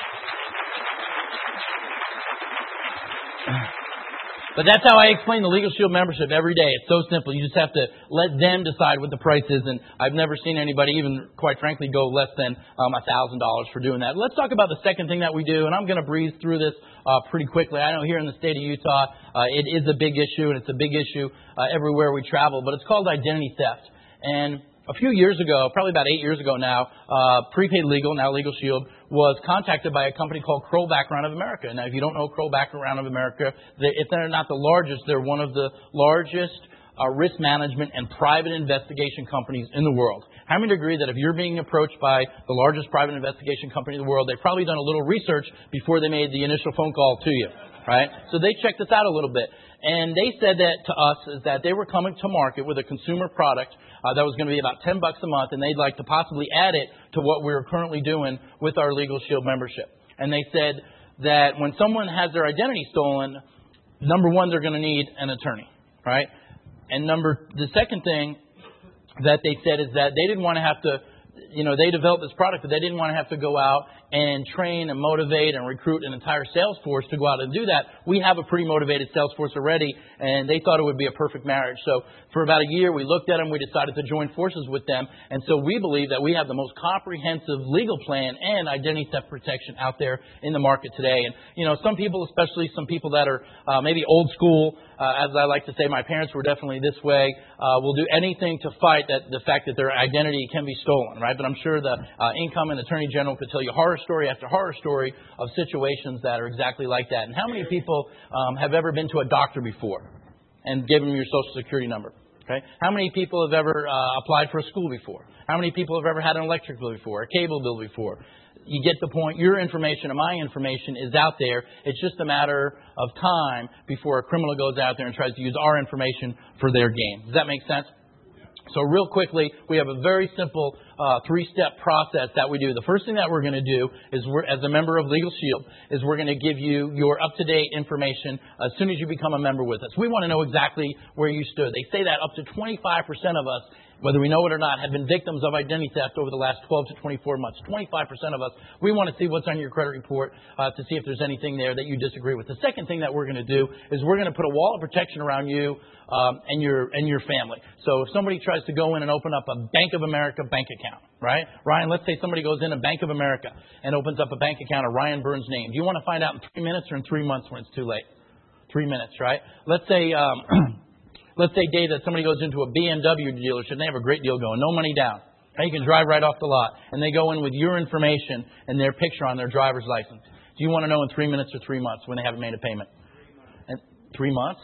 But that's how I explain the Legal Shield membership every day. It's so simple. You just have to let them decide what the price is. And I've never seen anybody even, quite frankly, go less than um, one thousand dollars for doing that. Let's talk about the second thing that we do. And I'm going to breeze through this uh, pretty quickly. I know here in the state of Utah, uh, it is a big issue, and it's a big issue uh, everywhere we travel. But it's called identity theft. And a few years ago, probably about eight years ago now, uh, Prepaid Legal, now Legal Shield, was contacted by a company called Kroll Background of America. Now, if you don't know Kroll Background of America, they, if they're not the largest, they're one of the largest uh, risk management and private investigation companies in the world. How many agree that if you're being approached by the largest private investigation company in the world, they've probably done a little research before they made the initial phone call to you, right? So they checked this out a little bit. And they said that to us is that they were coming to market with a consumer product uh, that was going to be about ten bucks a month, and they'd like to possibly add it to what we were currently doing with our Legal Shield membership. And they said that when someone has their identity stolen, number one, they're going to need an attorney, right? And number the second thing that they said is that they didn't want to have to, you know, they developed this product, but they didn't want to have to go out and train and motivate and recruit an entire sales force to go out and do that. We have a pretty motivated sales force already, and they thought it would be a perfect marriage. So for about a year, we looked at them, we decided to join forces with them, and so we believe that we have the most comprehensive legal plan and identity theft protection out there in the market today. And, you know, some people, especially some people that are uh, maybe old school, uh, as I like to say, my parents were definitely this way, uh, will do anything to fight that the fact that their identity can be stolen, right? But I'm sure the uh, incoming Attorney General could tell you horror story after horror story of situations that are exactly like that. And how many people um, have ever been to a doctor before and given them your Social Security number? Okay. How many people have ever uh, applied for a school before? How many people have ever had an electric bill before, a cable bill before? You get the point. Your information and my information is out there. It's just a matter of time before a criminal goes out there and tries to use our information for their gain. Does that make sense? So real quickly, we have a very simple uh, three-step process that we do. The first thing that we're going to do is, we're, as a member of Legal Shield, is we're going to give you your up-to-date information as soon as you become a member with us. We want to know exactly where you stood. They say that up to twenty-five percent of us, whether we know it or not, have been victims of identity theft over the last twelve to twenty-four months. twenty-five percent of us, we want to see what's on your credit report uh, to see if there's anything there that you disagree with. The second thing that we're going to do is we're going to put a wall of protection around you um, and your and your family. So if somebody tries to go in and open up a Bank of America bank account, right? Ryan, let's say somebody goes in a Bank of America and opens up a bank account of Ryan Burns' name. Do you want to find out in three minutes or in three months when it's too late? Three minutes, right? Let's say... Um, Let's say, Dave, that somebody goes into a B M W dealership and they have a great deal going, no money down. Now you can drive right off the lot. And they go in with your information and their picture on their driver's license. Do you want to know in three minutes or three months when they haven't made a payment? And three months?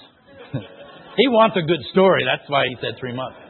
He wants a good story. That's why he said three months.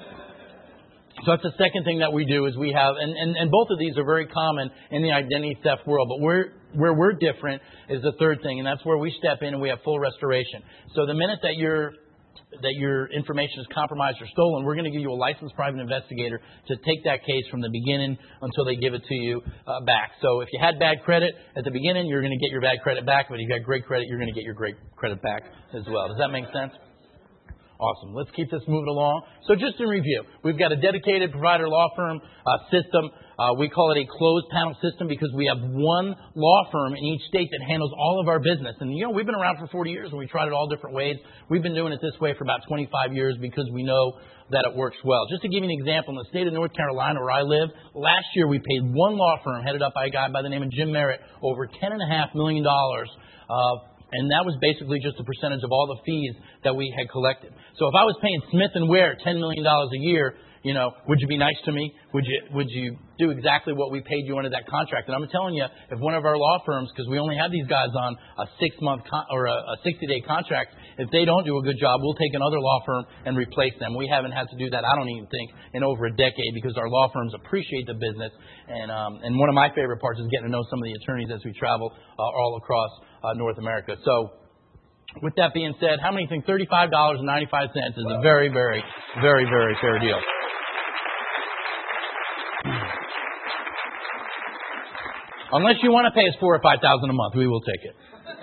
So that's the second thing that we do is we have, and, and, and both of these are very common in the identity theft world, but we're, where we're different is the third thing, and that's where we step in and we have full restoration. So the minute that you're that your information is compromised or stolen, we're going to give you a licensed private investigator to take that case from the beginning until they give it to you uh, back. So if you had bad credit at the beginning, you're going to get your bad credit back. But if you got great credit, you're going to get your great credit back as well. Does that make sense? Awesome. Let's keep this moving along. So just in review, we've got a dedicated provider law firm uh, system. Uh, we call it a closed panel system because we have one law firm in each state that handles all of our business. And, you know, we've been around for forty years and we tried it all different ways. We've been doing it this way for about twenty-five years because we know that it works well. Just to give you an example, in the state of North Carolina where I live, last year we paid one law firm headed up by a guy by the name of Jim Merritt over ten point five million dollars. Uh, And that was basically just a percentage of all the fees that we had collected. So if I was paying Smith and Ware ten million dollars a year, you know, would you be nice to me? Would you would you do exactly what we paid you under that contract? And I'm telling you, if one of our law firms, because we only have these guys on a six-month con- or a, a sixty-day contract, if they don't do a good job, we'll take another law firm and replace them. We haven't had to do that, I don't even think, in over a decade because our law firms appreciate the business. And um, and one of my favorite parts is getting to know some of the attorneys as we travel uh, all across uh, North America. So with that being said, how many think thirty-five dollars and ninety-five cents is a very, very, very, very fair deal? Unless you want to pay us four or five thousand a month, we will take it.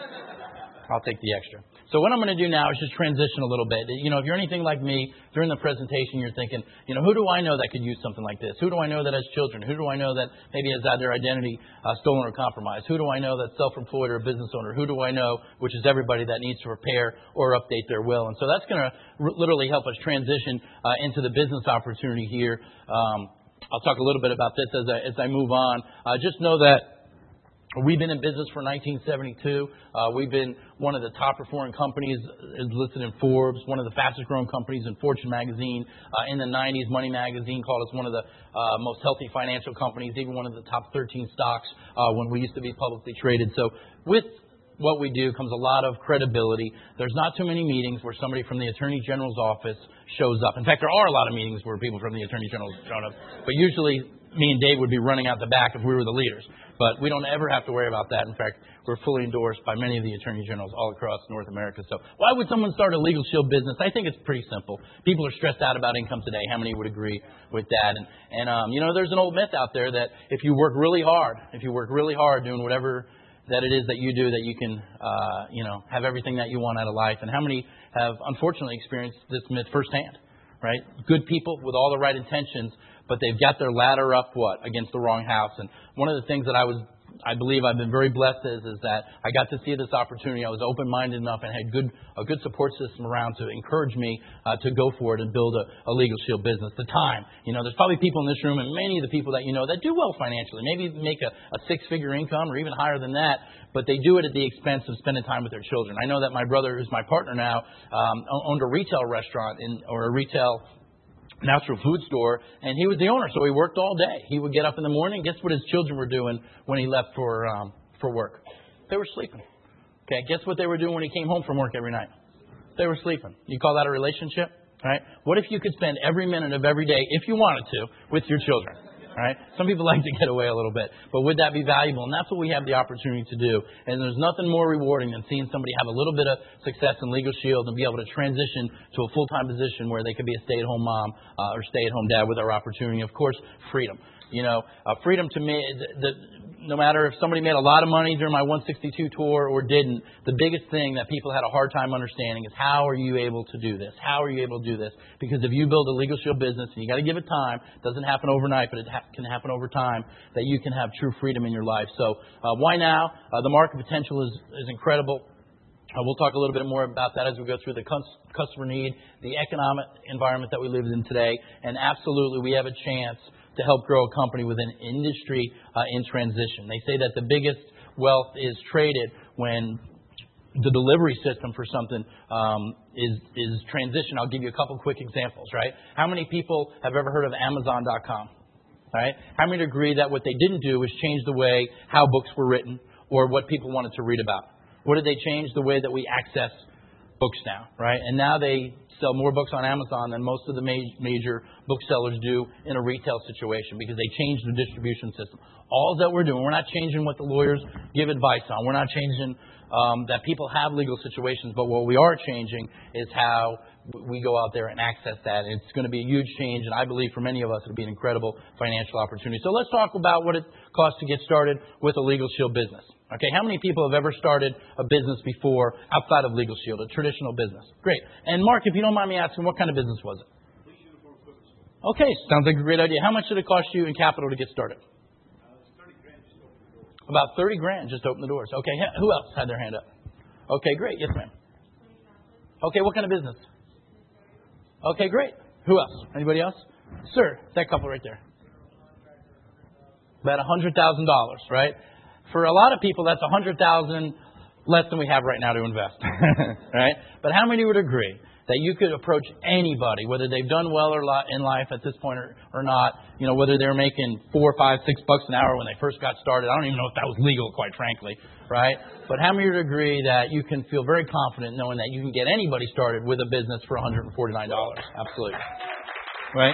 I'll take the extra. So what I'm going to do now is just transition a little bit. You know, if you're anything like me, during the presentation you're thinking, you know, who do I know that could use something like this? Who do I know that has children? Who do I know that maybe has had their identity uh, stolen or compromised? Who do I know that's self-employed or a business owner? Who do I know, which is everybody that needs to repair or update their will? And so that's going to r- literally help us transition uh, into the business opportunity here. Um, I'll talk a little bit about this as I, as I move on. Uh, just know that we've been in business for nineteen seventy-two. Uh, we've been one of the top performing companies as listed in Forbes, one of the fastest growing companies in Fortune magazine. Uh, in the nineties, Money magazine called us one of the uh, most healthy financial companies, even one of the top thirteen stocks uh, when we used to be publicly traded. So with what we do comes a lot of credibility. There's not too many meetings where somebody from the Attorney General's office shows up. In fact, there are a lot of meetings where people from the Attorney General show up. But usually me and Dave would be running out the back if we were the leaders. But we don't ever have to worry about that. In fact, we're fully endorsed by many of the Attorney Generals all across North America. So why would someone start a Legal Shield business? I think it's pretty simple. People are stressed out about income today. How many would agree with that? And, and um, you know, there's an old myth out there that if you work really hard, if you work really hard doing whatever that it is that you do, that you can, uh, you know, have everything that you want out of life. And how many have unfortunately experienced this myth firsthand, right? Good people with all the right intentions, but they've got their ladder up, what, against the wrong house. And one of the things that I was, I believe I've been very blessed is, is that I got to see this opportunity. I was open-minded enough and had good, a good support system around to encourage me uh, to go for it and build a, a Legal Shield business. The time, you know, there's probably people in this room and many of the people that you know that do well financially, maybe make a, a six-figure income or even higher than that, but they do it at the expense of spending time with their children. I know that my brother, who's my partner now, um, owned a retail restaurant in, or a retail natural food store, and he was the owner, so he worked all day. He would get up in the morning. Guess what his children were doing when he left for um, for work? They were sleeping. Okay, guess what they were doing when he came home from work every night? They were sleeping. You call that a relationship? Right? What if you could spend every minute of every day, if you wanted to, with your children? Right? Some people like to get away a little bit, but would that be valuable? And that's what we have the opportunity to do. And there's nothing more rewarding than seeing somebody have a little bit of success in Legal Shield and be able to transition to a full-time position where they could be a stay-at-home mom uh, or stay-at-home dad with our opportunity. Of course, freedom. You know, uh, freedom to me, the, the, no matter if somebody made a lot of money during my one sixty-two tour or didn't, the biggest thing that people had a hard time understanding is how are you able to do this? How are you able to do this? Because if you build a Legal Shield business, and you got to give it time, it doesn't happen overnight, but it ha- can happen over time, that you can have true freedom in your life. So uh, why now? Uh, the market potential is, is incredible. Uh, we'll talk a little bit more about that as we go through the cus- customer need, the economic environment that we live in today, and absolutely we have a chance to help grow a company with an industry uh, in transition. They say that the biggest wealth is traded when the delivery system for something um, is is transition. I'll give you a couple quick examples, right? How many people have ever heard of Amazon dot com? Right? How many agree that what they didn't do was change the way how books were written or what people wanted to read about? What did they change? The way that we access books now, right? And now they sell more books on Amazon than most of the ma- major booksellers do in a retail situation because they changed the distribution system. All that we're doing, we're not changing what the lawyers give advice on. We're not changing um, that people have legal situations, but what we are changing is how we go out there and access that. And it's going to be a huge change, and I believe for many of us it'll be an incredible financial opportunity. So let's talk about what it costs to get started with a Legal Shield business. Okay, how many people have ever started a business before outside of Legal Shield, a traditional business? Great. And Mark, if you don't mind me asking, what kind of business was it? Okay, sounds like a great idea. How much did it cost you in capital to get started? About thirty grand just to open the doors. Okay, who else had their hand up? Okay, great. Yes, ma'am. Okay, what kind of business? Okay, great. Who else? Anybody else? Sir, that couple right there. About one hundred thousand dollars, right? For a lot of people, that's one hundred thousand dollars less than we have right now to invest, right? But how many would agree that you could approach anybody, whether they've done well or lot in life at this point or, or not, you know, whether they're making four, five, six bucks an hour when they first got started. I don't even know if that was legal, quite frankly, right? But how many would agree that you can feel very confident knowing that you can get anybody started with a business for one hundred forty-nine dollars? Absolutely. Right?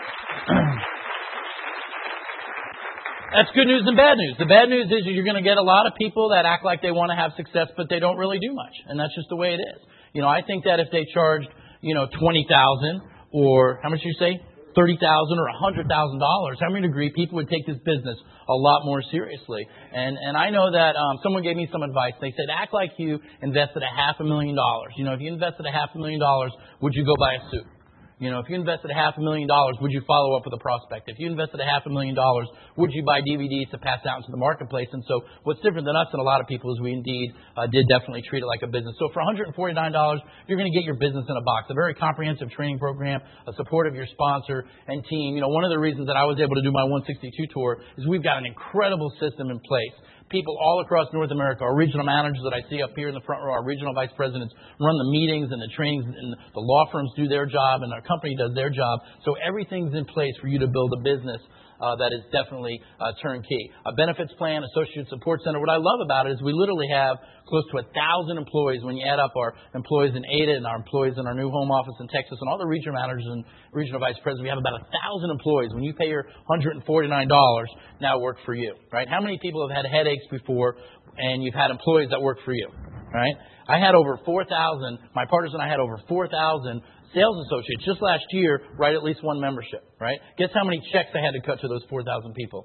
That's good news and bad news. The bad news is you're going to get a lot of people that act like they want to have success, but they don't really do much. And that's just the way it is. You know, I think that if they charged, you know, twenty thousand dollars or how much did you say? thirty thousand dollars or one hundred thousand dollars, how many agree people would take this business a lot more seriously? And and I know that um, someone gave me some advice. They said, act like you invested a half a million dollars. You know, if you invested a half a million dollars, would you go buy a suit? You know, if you invested a half a million dollars, would you follow up with a prospect? If you invested a half a million dollars, would you buy D V Ds to pass out into the marketplace? And so what's different than us and a lot of people is we indeed uh, did definitely treat it like a business. So for one hundred forty-nine dollars, you're going to get your business in a box, a very comprehensive training program, a support of your sponsor and team. You know, one of the reasons that I was able to do my one sixty-two tour is we've got an incredible system in place. People all across North America, our regional managers that I see up here in the front row, our regional vice presidents run the meetings and the trainings, and the law firms do their job, and our company does their job. So everything's in place for you to build a business uh, that is definitely uh, turnkey. A benefits plan, associate support center. What I love about it is we literally have close to a thousand employees when you add up our employees in Ada and our employees in our new home office in Texas and all the regional managers and regional vice presidents. We have about a thousand employees. When you pay your one hundred forty-nine dollars, now work for you, right? How many people have had headaches before and you've had employees that work for you, right? I had over four thousand, my partners and I had over four thousand sales associates just last year write at least one membership, right? Guess how many checks I had to cut to those four thousand people?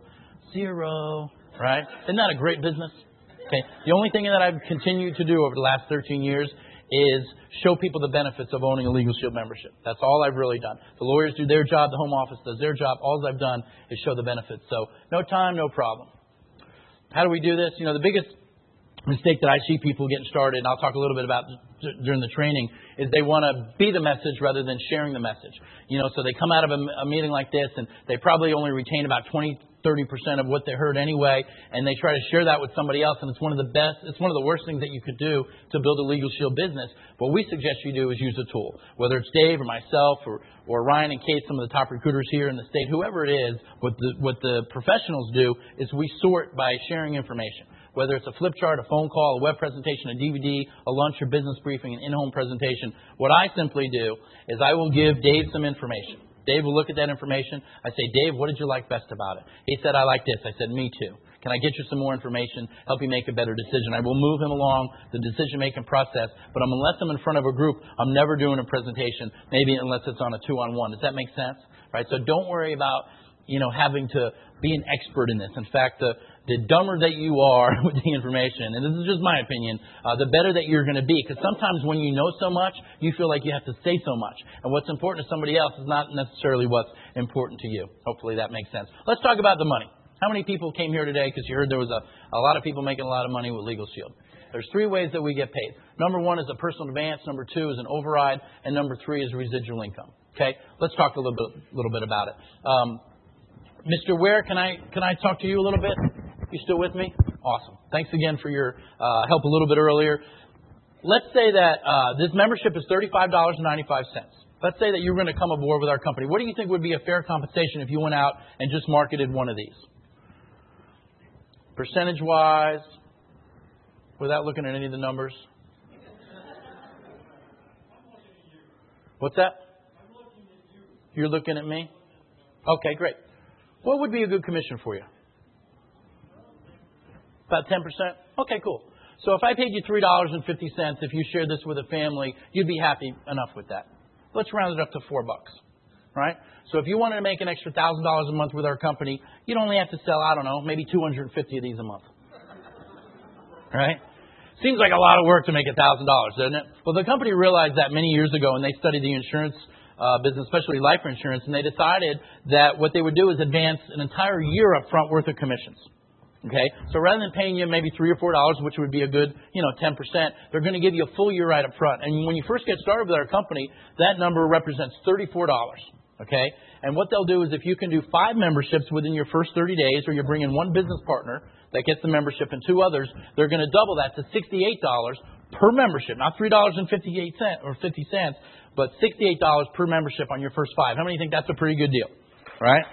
Zero, right? Isn't that a great business? Okay. The only thing that I've continued to do over the last thirteen years is show people the benefits of owning a Legal Shield membership. That's all I've really done. The lawyers do their job. The home office does their job. All I've done is show the benefits. So no time, no problem. How do we do this? You know, the biggest mistake that I see people getting started, and I'll talk a little bit about during the training, is they want to be the message rather than sharing the message. You know, so they come out of a, a meeting like this and they probably only retain about twenty, thirty percent of what they heard anyway, and they try to share that with somebody else, and it's one of the best, it's one of the worst things that you could do to build a Legal Shield business. What we suggest you do is use a tool, whether it's Dave or myself or, or Ryan and Kate, some of the top recruiters here in the state, whoever it is, what the, what the professionals do is we sort by sharing information. Whether it's a flip chart, a phone call, a web presentation, a D V D, a lunch or business briefing, an in-home presentation, what I simply do is I will give Dave some information. Dave will look at that information. I say, Dave, what did you like best about it? He said, I like this. I said, me too. Can I get you some more information, help you make a better decision? I will move him along the decision-making process, but unless I'm in front of a group, I'm never doing a presentation, maybe unless it's on a two-on-one. Does that make sense? Right? So don't worry about, you know, having to be an expert in this. In fact, the The dumber that you are with the information, and this is just my opinion, uh, the better that you're going to be. Because sometimes when you know so much, you feel like you have to say so much. And what's important to somebody else is not necessarily what's important to you. Hopefully that makes sense. Let's talk about the money. How many people came here today because you heard there was a, a lot of people making a lot of money with Legal Shield? There's three ways that we get paid. Number one is a personal advance. Number two is an override. And number three is residual income. Okay? Let's talk a little bit, little bit about it. Um, Mister Ware, can I, can I talk to you a little bit? You still with me? Awesome. Thanks again for your uh, help a little bit earlier. Let's say that uh, this membership is thirty-five dollars and ninety-five cents. Let's say that you're going to come aboard with our company. What do you think would be a fair compensation if you went out and just marketed one of these? Percentage-wise, without looking at any of the numbers. What's that? You're looking at me? Okay, great. What would be a good commission for you? About ten percent? Okay, cool. So if I paid you three dollars and fifty cents, if you shared this with a family, you'd be happy enough with that. Let's round it up to four bucks, right? So if you wanted to make an extra one thousand dollars a month with our company, you'd only have to sell, I don't know, maybe two hundred fifty of these a month. right? Seems like a lot of work to make one thousand dollars, doesn't it? Well, the company realized that many years ago, and they studied the insurance uh, business, especially life insurance, and they decided that what they would do is advance an entire year up front worth of commissions. Okay, so rather than paying you maybe three or four dollars, which would be a good, you know, ten percent, they're going to give you a full year right up front. And when you first get started with our company, that number represents thirty-four dollars. Okay, and what they'll do is if you can do five memberships within your first thirty days, or you're bringing one business partner that gets the membership and two others, they're going to double that to sixty-eight dollars per membership, not three dollars and fifty-eight cents or fifty cents, but sixty-eight dollars per membership on your first five. How many think that's a pretty good deal, right?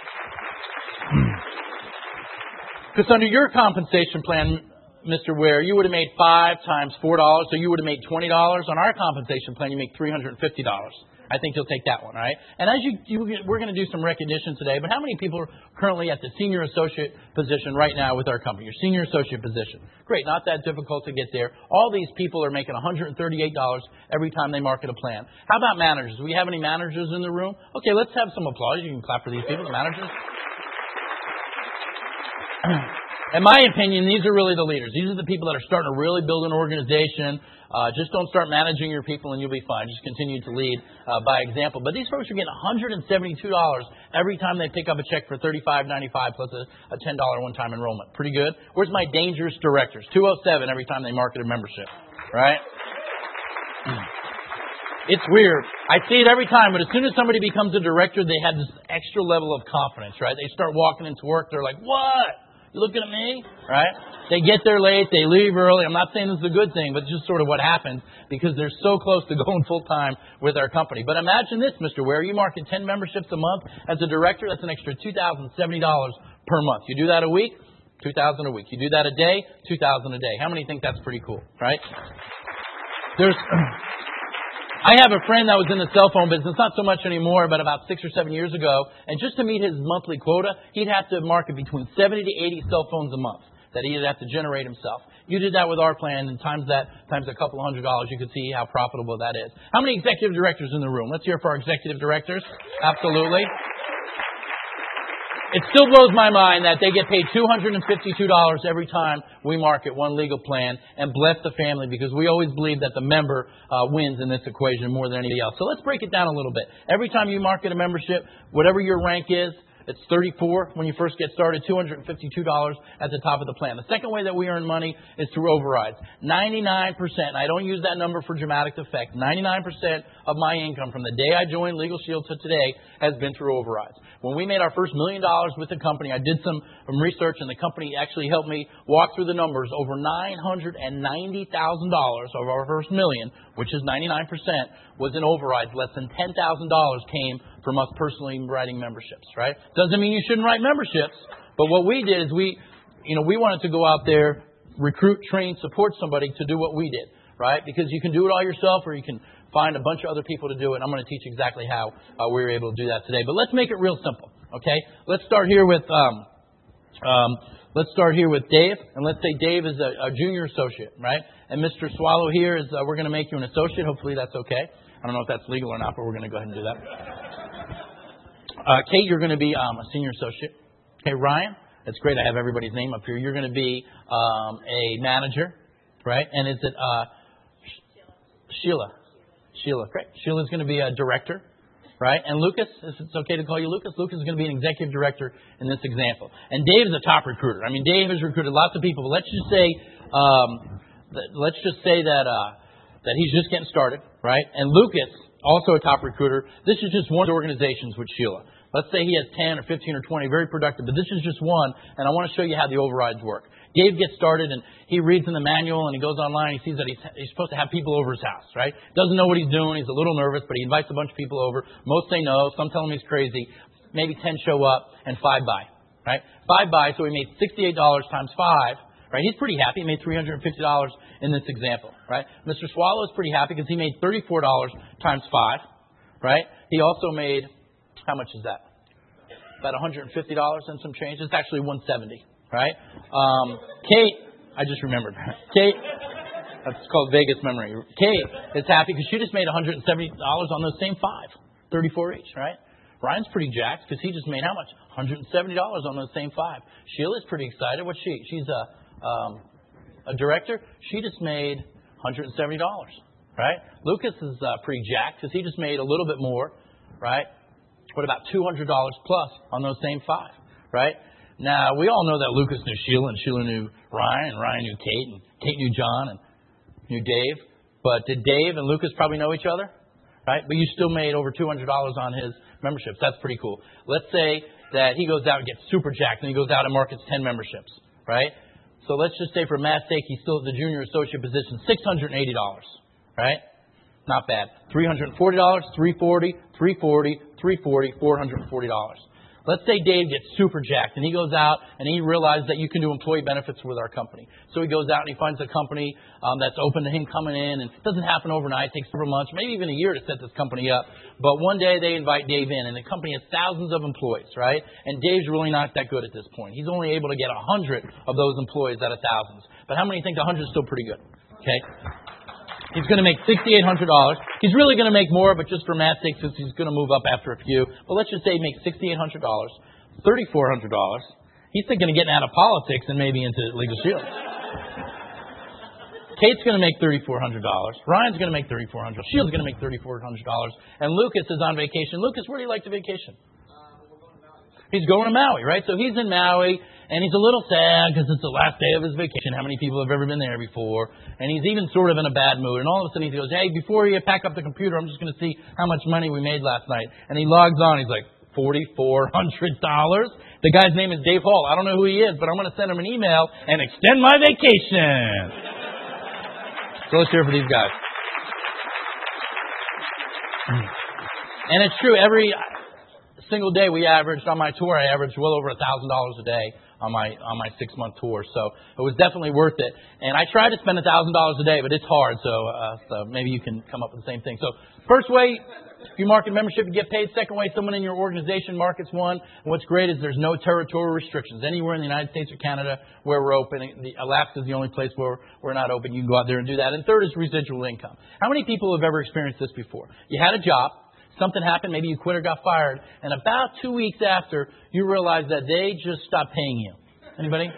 Because under your compensation plan, Mister Ware, you would have made five times four dollars, so you would have made twenty dollars. On our compensation plan, you make three hundred fifty dollars. I think you'll take that one, all right? And as you, you we're going to do some recognition today, but how many people are currently at the senior associate position right now with our company? Your senior associate position. Great, not that difficult to get there. All these people are making one hundred thirty-eight dollars every time they market a plan. How about managers? Do we have any managers in the room? Okay, let's have some applause. You can clap for these people, the managers. In my opinion, these are really the leaders. These are the people that are starting to really build an organization. Uh, just don't start managing your people and you'll be fine. Just continue to lead uh, by example. But these folks are getting one hundred seventy-two dollars every time they pick up a check for thirty-five ninety-five plus a, a ten dollars one-time enrollment. Pretty good. Where's my dangerous directors? two oh seven every time they market a membership. Right? It's weird. I see it every time, but as soon as somebody becomes a director, they have this extra level of confidence, right? They start walking into work, they're like, what? You looking at me? Right? They get there late, they leave early. I'm not saying this is a good thing, but it's just sort of what happens because they're so close to going full-time with our company. But imagine this, Mister Ware. You market ten memberships a month as a director, that's an extra two thousand seventy dollars per month. You do that a week, two thousand dollars a week. You do that a day, two thousand dollars a day. How many think that's pretty cool, right? There's... I have a friend that was in the cell phone business, not so much anymore, but about six or seven years ago. And just to meet his monthly quota, he'd have to market between seventy to eighty cell phones a month that he'd have to generate himself. You did that with our plan, and times that, times a couple hundred dollars, you could see how profitable that is. How many executive directors in the room? Let's hear it for our executive directors. Absolutely. It still blows my mind that they get paid two hundred fifty-two dollars every time we market one legal plan, and bless the family because we always believe that the member uh, wins in this equation more than anybody else. So let's break it down a little bit. Every time you market a membership, whatever your rank is, it's thirty-four when you first get started, two hundred fifty-two dollars at the top of the plan. The second way that we earn money is through overrides. ninety-nine percent, and I don't use that number for dramatic effect, ninety-nine percent of my income from the day I joined Legal Shield to today has been through overrides. When we made our first million dollars with the company, I did some, some research, and the company actually helped me walk through the numbers. Over nine hundred ninety thousand dollars of our first million, which is ninety-nine percent, was in overrides. Less than ten thousand dollars came from us personally writing memberships, right? Doesn't mean you shouldn't write memberships, but what we did is we, you know, we wanted to go out there, recruit, train, support somebody to do what we did, right? Because you can do it all yourself, or you can find a bunch of other people to do it. I'm going to teach exactly how uh, we were able to do that today. But let's make it real simple, okay? Let's start here with um, um, let's start here with Dave, and let's say Dave is a, a junior associate, right? And Mister Swallow here is uh, we're going to make you an associate. Hopefully that's okay. I don't know if that's legal or not, but we're going to go ahead and do that. Uh, Kate, you're going to be um, a senior associate. Okay, Ryan, that's great. I have everybody's name up here. You're going to be um, a manager, right? And is it uh, Sheila? Sheila, great. Sheila's going to be a director, right? And Lucas, if it's okay to call you Lucas, Lucas is going to be an executive director in this example. And Dave is a top recruiter. I mean, Dave has recruited lots of people, but let's just say, um, that, let's just say that uh, that he's just getting started, right? And Lucas, also a top recruiter. This is just one of the organizations with Sheila. Let's say he has ten or fifteen or twenty, very productive, but this is just one, and I want to show you how the overrides work. Dave gets started, and he reads in the manual, and he goes online, and he sees that he's, he's supposed to have people over his house, right? Doesn't know what he's doing. He's a little nervous, but he invites a bunch of people over. Most say no. Some tell him he's crazy. Maybe ten show up, and five buy, right? Five buy, so he made sixty-eight dollars times five, right? He's pretty happy. He made three hundred fifty dollars in this example, right? Mister Swallow is pretty happy because he made thirty-four dollars times five, right? He also made, how much is that? About one hundred fifty dollars and some change. It's actually one hundred seventy dollars. Right? Um, Kate, I just remembered. Kate, that's called Vegas memory. Kate is happy because she just made one hundred seventy dollars on those same five, thirty-four each, right? Ryan's pretty jacked because he just made how much? one hundred seventy dollars on those same five. Sheila's pretty excited. What's she? She's a, um, a director, she just made one hundred seventy dollars, right? Lucas is uh, pretty jacked because he just made a little bit more, right? What about two hundred dollars plus on those same five, right? Now, we all know that Lucas knew Sheila, and Sheila knew Ryan, and Ryan knew Kate, and Kate knew John, and knew Dave. But did Dave and Lucas probably know each other, right? But you still made over two hundred dollars on his memberships. That's pretty cool. Let's say that he goes out and gets super jacked, and he goes out and markets ten memberships, right? So let's just say for math's sake, he's still at the junior associate position, six hundred eighty dollars, right? Not bad. three hundred forty dollars, three hundred forty dollars, three hundred forty dollars, three hundred forty dollars, four hundred forty dollars. Let's say Dave gets super jacked and he goes out and he realizes that you can do employee benefits with our company. So he goes out and he finds a company um, that's open to him coming in, and it doesn't happen overnight. It takes several months, maybe even a year to set this company up. But one day they invite Dave in, and the company has thousands of employees, right? And Dave's really not that good at this point. He's only able to get one hundred of those employees out of thousands. But how many think one hundred is still pretty good? Okay. He's going to make six thousand eight hundred dollars. He's really going to make more, but just for math's sake, since he's going to move up after a few. But let's just say he makes six thousand eight hundred dollars, three thousand four hundred dollars. He's thinking of getting out of politics and maybe into Legal Shield. Kate's going to make three thousand four hundred dollars. Ryan's going to make three thousand four hundred dollars. Sheila's going to make three thousand four hundred dollars. And Lucas is on vacation. Lucas, where do you like to vacation? He's going to Maui, right? So he's in Maui, and he's a little sad because it's the last day of his vacation. How many people have ever been there before? And he's even sort of in a bad mood. And all of a sudden he goes, hey, before you pack up the computer, I'm just going to see how much money we made last night. And he logs on. He's like, four thousand four hundred dollars. The guy's name is Dave Hall. I don't know who he is, but I'm going to send him an email and extend my vacation. So let's hear for these guys. And it's true. Every single day we averaged on my tour, I averaged well over a thousand dollars a day on my on my six month tour. So it was definitely worth it. And I try to spend a thousand dollars a day, but it's hard. So uh, so maybe you can come up with the same thing. So first way, if you market membership, you get paid. Second way, someone in your organization markets one. And what's great is there's no territorial restrictions anywhere in the United States or Canada where we're open. The, Alaska is the only place where we're not open. You can go out there and do that. And third is residual income. How many people have ever experienced this before? You had a job. Something happened, maybe you quit or got fired, and about two weeks after, you realize that they just stopped paying you. Anybody?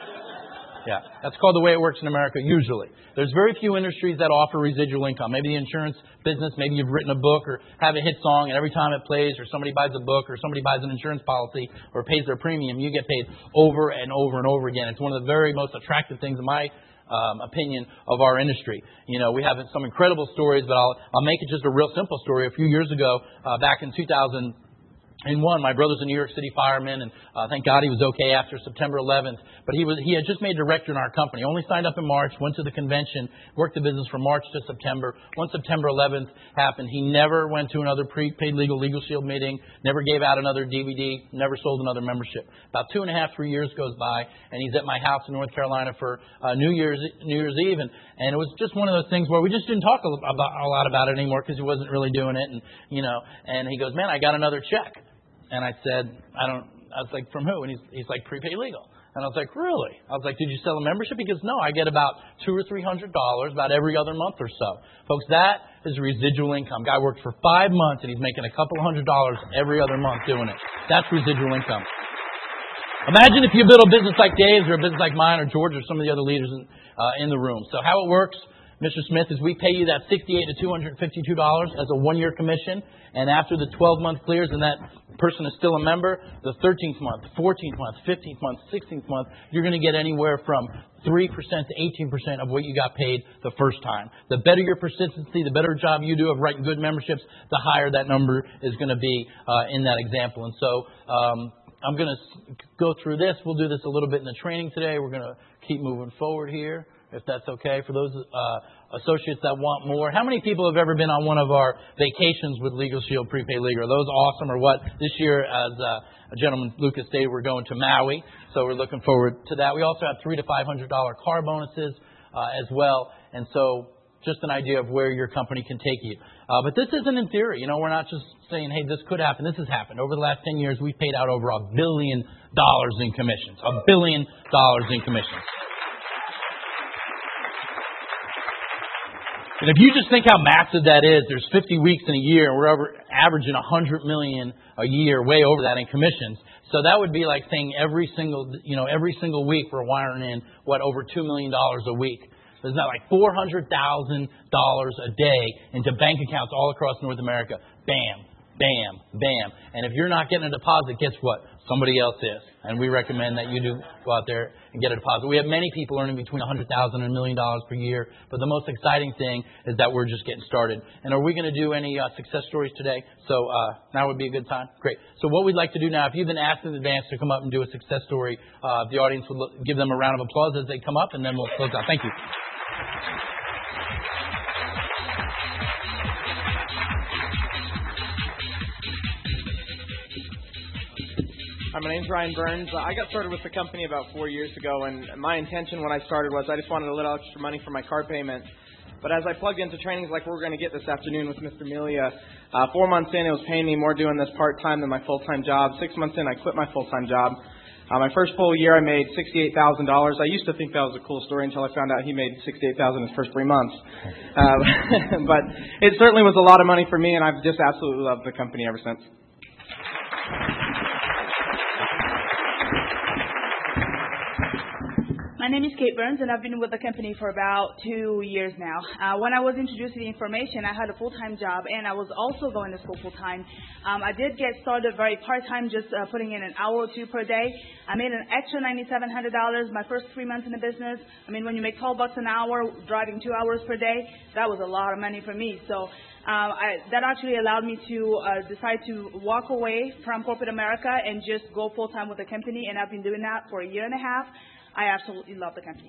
Yeah, that's called the way it works in America, usually. There's very few industries that offer residual income. Maybe the insurance business, maybe you've written a book or have a hit song, and every time it plays, or somebody buys a book, or somebody buys an insurance policy, or pays their premium, you get paid over and over and over again. It's one of the very most attractive things in my Um, opinion of our industry. You know, we have some incredible stories, but I'll I'll make it just a real simple story. A few years ago, uh, back in two thousand one, my brother's a New York City fireman, and uh, thank God he was okay after September eleventh. But he was he had just made director in our company. Only signed up in March, went to the convention, worked the business from March to September. Once September eleventh happened, he never went to another prepaid legal Legal Shield meeting, never gave out another D V D, never sold another membership. About two and a half, three years goes by, and he's at my house in North Carolina for uh, New Year's New Year's Eve, and, and it was just one of those things where we just didn't talk a, about, a lot about it anymore because he wasn't really doing it, and you know. And he goes, "Man, I got another check." And I said, I don't, I was like, from who? And he's, he's like, prepaid legal. And I was like, really? I was like, did you sell a membership? He goes, no, I get about two or three hundred dollars about every other month or so. Folks, that is residual income. Guy worked for five months and he's making a couple of hundred dollars every other month doing it. That's residual income. Imagine if you build a business like Dave's or a business like mine or George or some of the other leaders in, uh, in the room. So how it works, Mister Smith, is we pay you that sixty-eight to two hundred fifty-two dollars as a one-year commission. And after the twelve month clears and that person is still a member, the thirteenth month, fourteenth month, fifteenth month, sixteenth month, you're going to get anywhere from three percent to eighteen percent of what you got paid the first time. The better your persistency, the better job you do of writing good memberships, the higher that number is going to be uh, in that example. And so um, I'm going to go through this. We'll do this a little bit in the training today. We're going to keep moving forward here, if that's okay. For those uh, associates that want more, how many people have ever been on one of our vacations with Legal Shield Prepaid Legal? Are those awesome or what? This year, as uh, a gentleman, Lucas, stated, we're going to Maui, so we're looking forward to that. We also have three to five hundred dollar car bonuses uh, as well, and so just an idea of where your company can take you. Uh, but this isn't in theory. You know, we're not just saying, hey, this could happen. This has happened. Over the last ten years, we've paid out over a billion dollars in commissions. A billion dollars in commissions. And if you just think how massive that is, there's fifty weeks in a year, and we're over, averaging one hundred million a year, way over that in commissions. So that would be like saying every single, you know, every single week we're wiring in, what, over two million dollars a week. There's not like four hundred thousand dollars a day into bank accounts all across North America. Bam, bam, bam. And if you're not getting a deposit, guess what? Somebody else is. And we recommend that you do go out there and get a deposit. We have many people earning between one hundred thousand dollars and a million dollars per year. But the most exciting thing is that we're just getting started. And are we going to do any uh, success stories today? So uh, now would be a good time. Great. So what we'd like to do now, if you've been asked in advance to come up and do a success story, uh, the audience will look, give them a round of applause as they come up, and then we'll close out. Thank you. Hi, my name's Ryan Burns. Uh, I got started with the company about four years ago, and my intention when I started was I just wanted a little extra money for my car payment. But as I plugged into trainings like we're going to get this afternoon with Mister Melia, uh, four months in, it was paying me more doing this part-time than my full-time job. Six months in, I quit my full-time job. Uh, my first full year, I made sixty-eight thousand dollars. I used to think that was a cool story until I found out he made sixty-eight thousand dollars in his first three months. Uh, but it certainly was a lot of money for me, and I've just absolutely loved the company ever since. My name is Kate Burns, and I've been with the company for about two years now. Uh, when I was introduced to the information, I had a full-time job, and I was also going to school full-time. Um, I did get started very part-time, just uh, putting in an hour or two per day. I made an extra nine thousand seven hundred dollars my first three months in the business. I mean, when you make twelve bucks an hour, driving two hours per day, that was a lot of money for me. So um, I, that actually allowed me to uh, decide to walk away from corporate America and just go full-time with the company, and I've been doing that for a year and a half. I absolutely love the company.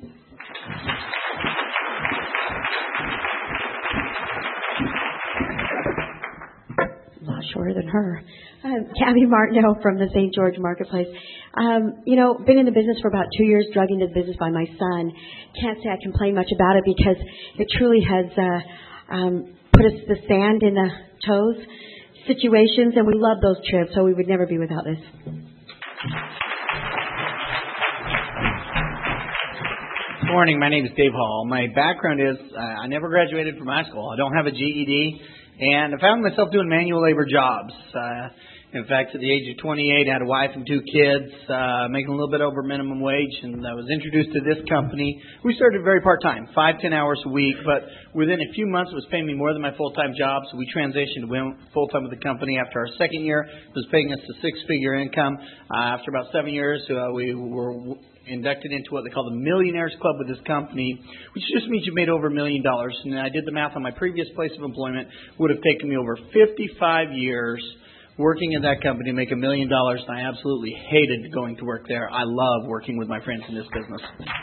A lot shorter than her. Um, Tabby Martineau from the Saint George Marketplace. Um, you know, been in the business for about two years, drugged into the business by my son. Can't say I complain much about it because it truly has uh, um, put us the sand in the toes situations, and we love those trips, so we would never be without this. Good morning. My name is Dave Hall. My background is uh, I never graduated from high school. I don't have a G E D, and I found myself doing manual labor jobs. Uh, in fact, at the age of twenty-eight, I had a wife and two kids, uh, making a little bit over minimum wage, and I was introduced to this company. We started very part-time, five, ten hours a week, but within a few months, it was paying me more than my full-time job, so we transitioned to full-time with the company. After our second year, it was paying us a six-figure income. Uh, after about seven years, uh, we were inducted into what they call the Millionaires Club with this company, which just means you made over a million dollars. And I did the math on my previous place of employment. Would have taken me over fifty-five years working in that company to make a million dollars, and I absolutely hated going to work there. I love working with my friends in this business.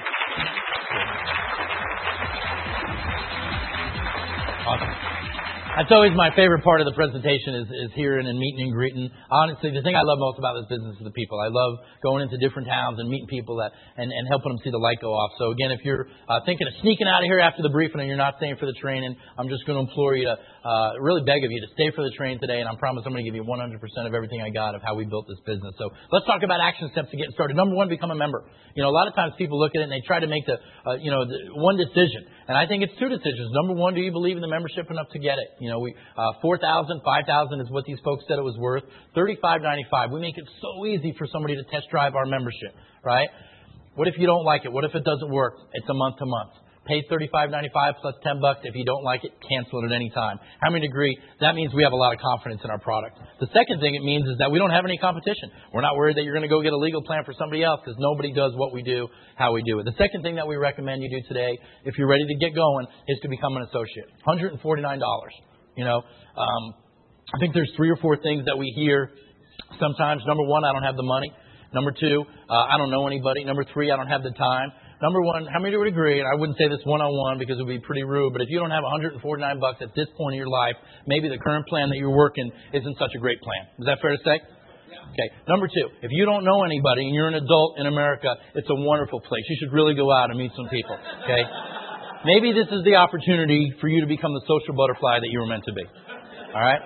Awesome. That's always my favorite part of the presentation is, is hearing and meeting and greeting. Honestly, the thing I love most about this business is the people. I love going into different towns and meeting people that and, and helping them see the light go off. So again, if you're uh, thinking of sneaking out of here after the briefing and you're not staying for the training, I'm just going to implore you to uh, really beg of you to stay for the train today. And I promise I'm going to give you one hundred percent of everything I got of how we built this business. So let's talk about action steps to get started. Number one, become a member. You know, a lot of times people look at it and they try to make the, uh, you know, the one decision. And I think it's two decisions. Number one, do you believe in the membership enough to get it? You know, we uh, four thousand, five thousand is what these folks said it was worth. thirty-five ninety-five. We make it so easy for somebody to test drive our membership, right? What if you don't like it? What if it doesn't work? It's a month to month. Pay thirty-five ninety-five plus ten bucks. If you don't like it, cancel it at any time. How many agree? That means we have a lot of confidence in our product. The second thing it means is that we don't have any competition. We're not worried that you're going to go get a legal plan for somebody else because nobody does what we do, how we do it. The second thing that we recommend you do today, if you're ready to get going, is to become an associate. one hundred forty-nine dollars. You know, um, I think there's three or four things that we hear sometimes. Number one, I don't have the money. Number two, uh, I don't know anybody. Number three, I don't have the time. Number one, how many would agree, and I wouldn't say this one-on-one because it would be pretty rude, but if you don't have one hundred forty-nine bucks at this point in your life, maybe the current plan that you're working isn't such a great plan. Is that fair to say? Okay. Number two, if you don't know anybody and you're an adult in America, it's a wonderful place. You should really go out and meet some people. Okay. Maybe this is the opportunity for you to become the social butterfly that you were meant to be. All right.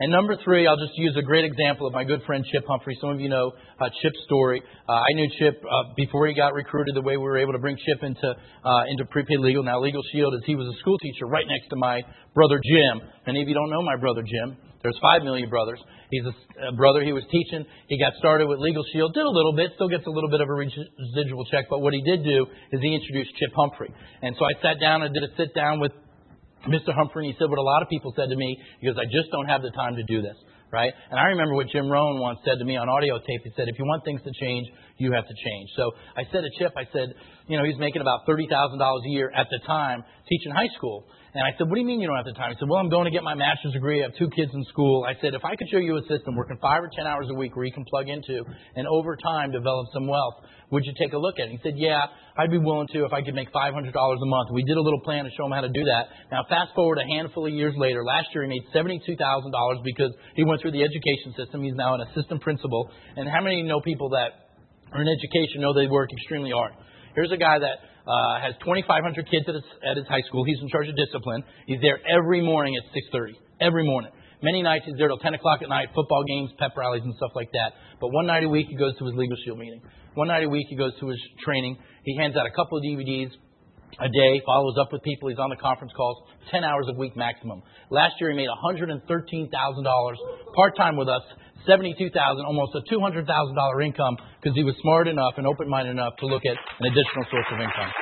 And number three, I'll just use a great example of my good friend Chip Humphrey. Some of you know uh, Chip's story. Uh, I knew Chip uh, before he got recruited, the way we were able to bring Chip into uh, into prepaid legal. Now, Legal Shield is he was a school teacher right next to my brother Jim. Many of you don't know my brother Jim. There's five million brothers. He's a, a brother. He was teaching. He got started with Legal Shield. Did a little bit. Still gets a little bit of a residual check. But what he did do is he introduced Chip Humphrey. And so I sat down and did a sit down with Mister Humphrey, and he said what a lot of people said to me. He goes, I just don't have the time to do this. Right? And I remember what Jim Rohn once said to me on audio tape. He said, if you want things to change, you have to change. So I said to Chip, I said, you know, he's making about thirty thousand dollars a year at the time teaching high school. And I said, what do you mean you don't have the time? He said, well, I'm going to get my master's degree. I have two kids in school. I said, if I could show you a system working five or ten hours a week where you can plug into and over time develop some wealth, would you take a look at it? He said, yeah, I'd be willing to if I could make five hundred dollars a month. We did a little plan to show him how to do that. Now, fast forward a handful of years later. Last year, he made seventy-two thousand dollars because he went through the education system. He's now an assistant principal. And how many know people that are in education know they work extremely hard? Here's a guy that uh, has twenty-five hundred kids at his, at his high school. He's in charge of discipline. He's there every morning at six thirty. Every morning. Many nights he's there till ten o'clock at night, football games, pep rallies, and stuff like that. But one night a week he goes to his Legal Shield meeting. One night a week he goes to his training. He hands out a couple of D V Ds a day, follows up with people. He's on the conference calls, ten hours a week maximum. Last year he made one hundred thirteen thousand dollars part-time with us, seventy-two thousand dollars, almost a two hundred thousand dollars income because he was smart enough and open-minded enough to look at an additional source of income.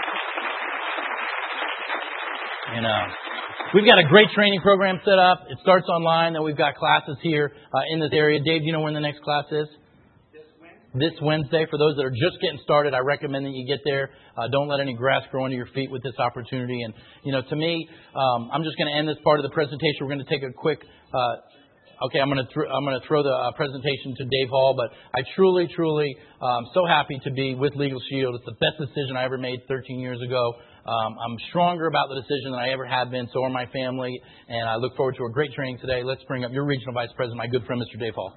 And uh, we've got a great training program set up. It starts online. Then we've got classes here uh, in this area. Dave, do you know when the next class is? This Wednesday. For those that are just getting started, I recommend that you get there. Uh, don't let any grass grow under your feet with this opportunity. And, you know, to me, um, I'm just going to end this part of the presentation. We're going to take a quick uh, Okay, I'm going to th- I'm going to throw the uh, presentation to Dave Hall, but I truly, truly, um, so happy to be with Legal Shield. It's the best decision I ever made thirteen years ago. Um, I'm stronger about the decision than I ever have been. So are my family, and I look forward to a great training today. Let's bring up your regional vice president, my good friend, Mister Dave Hall.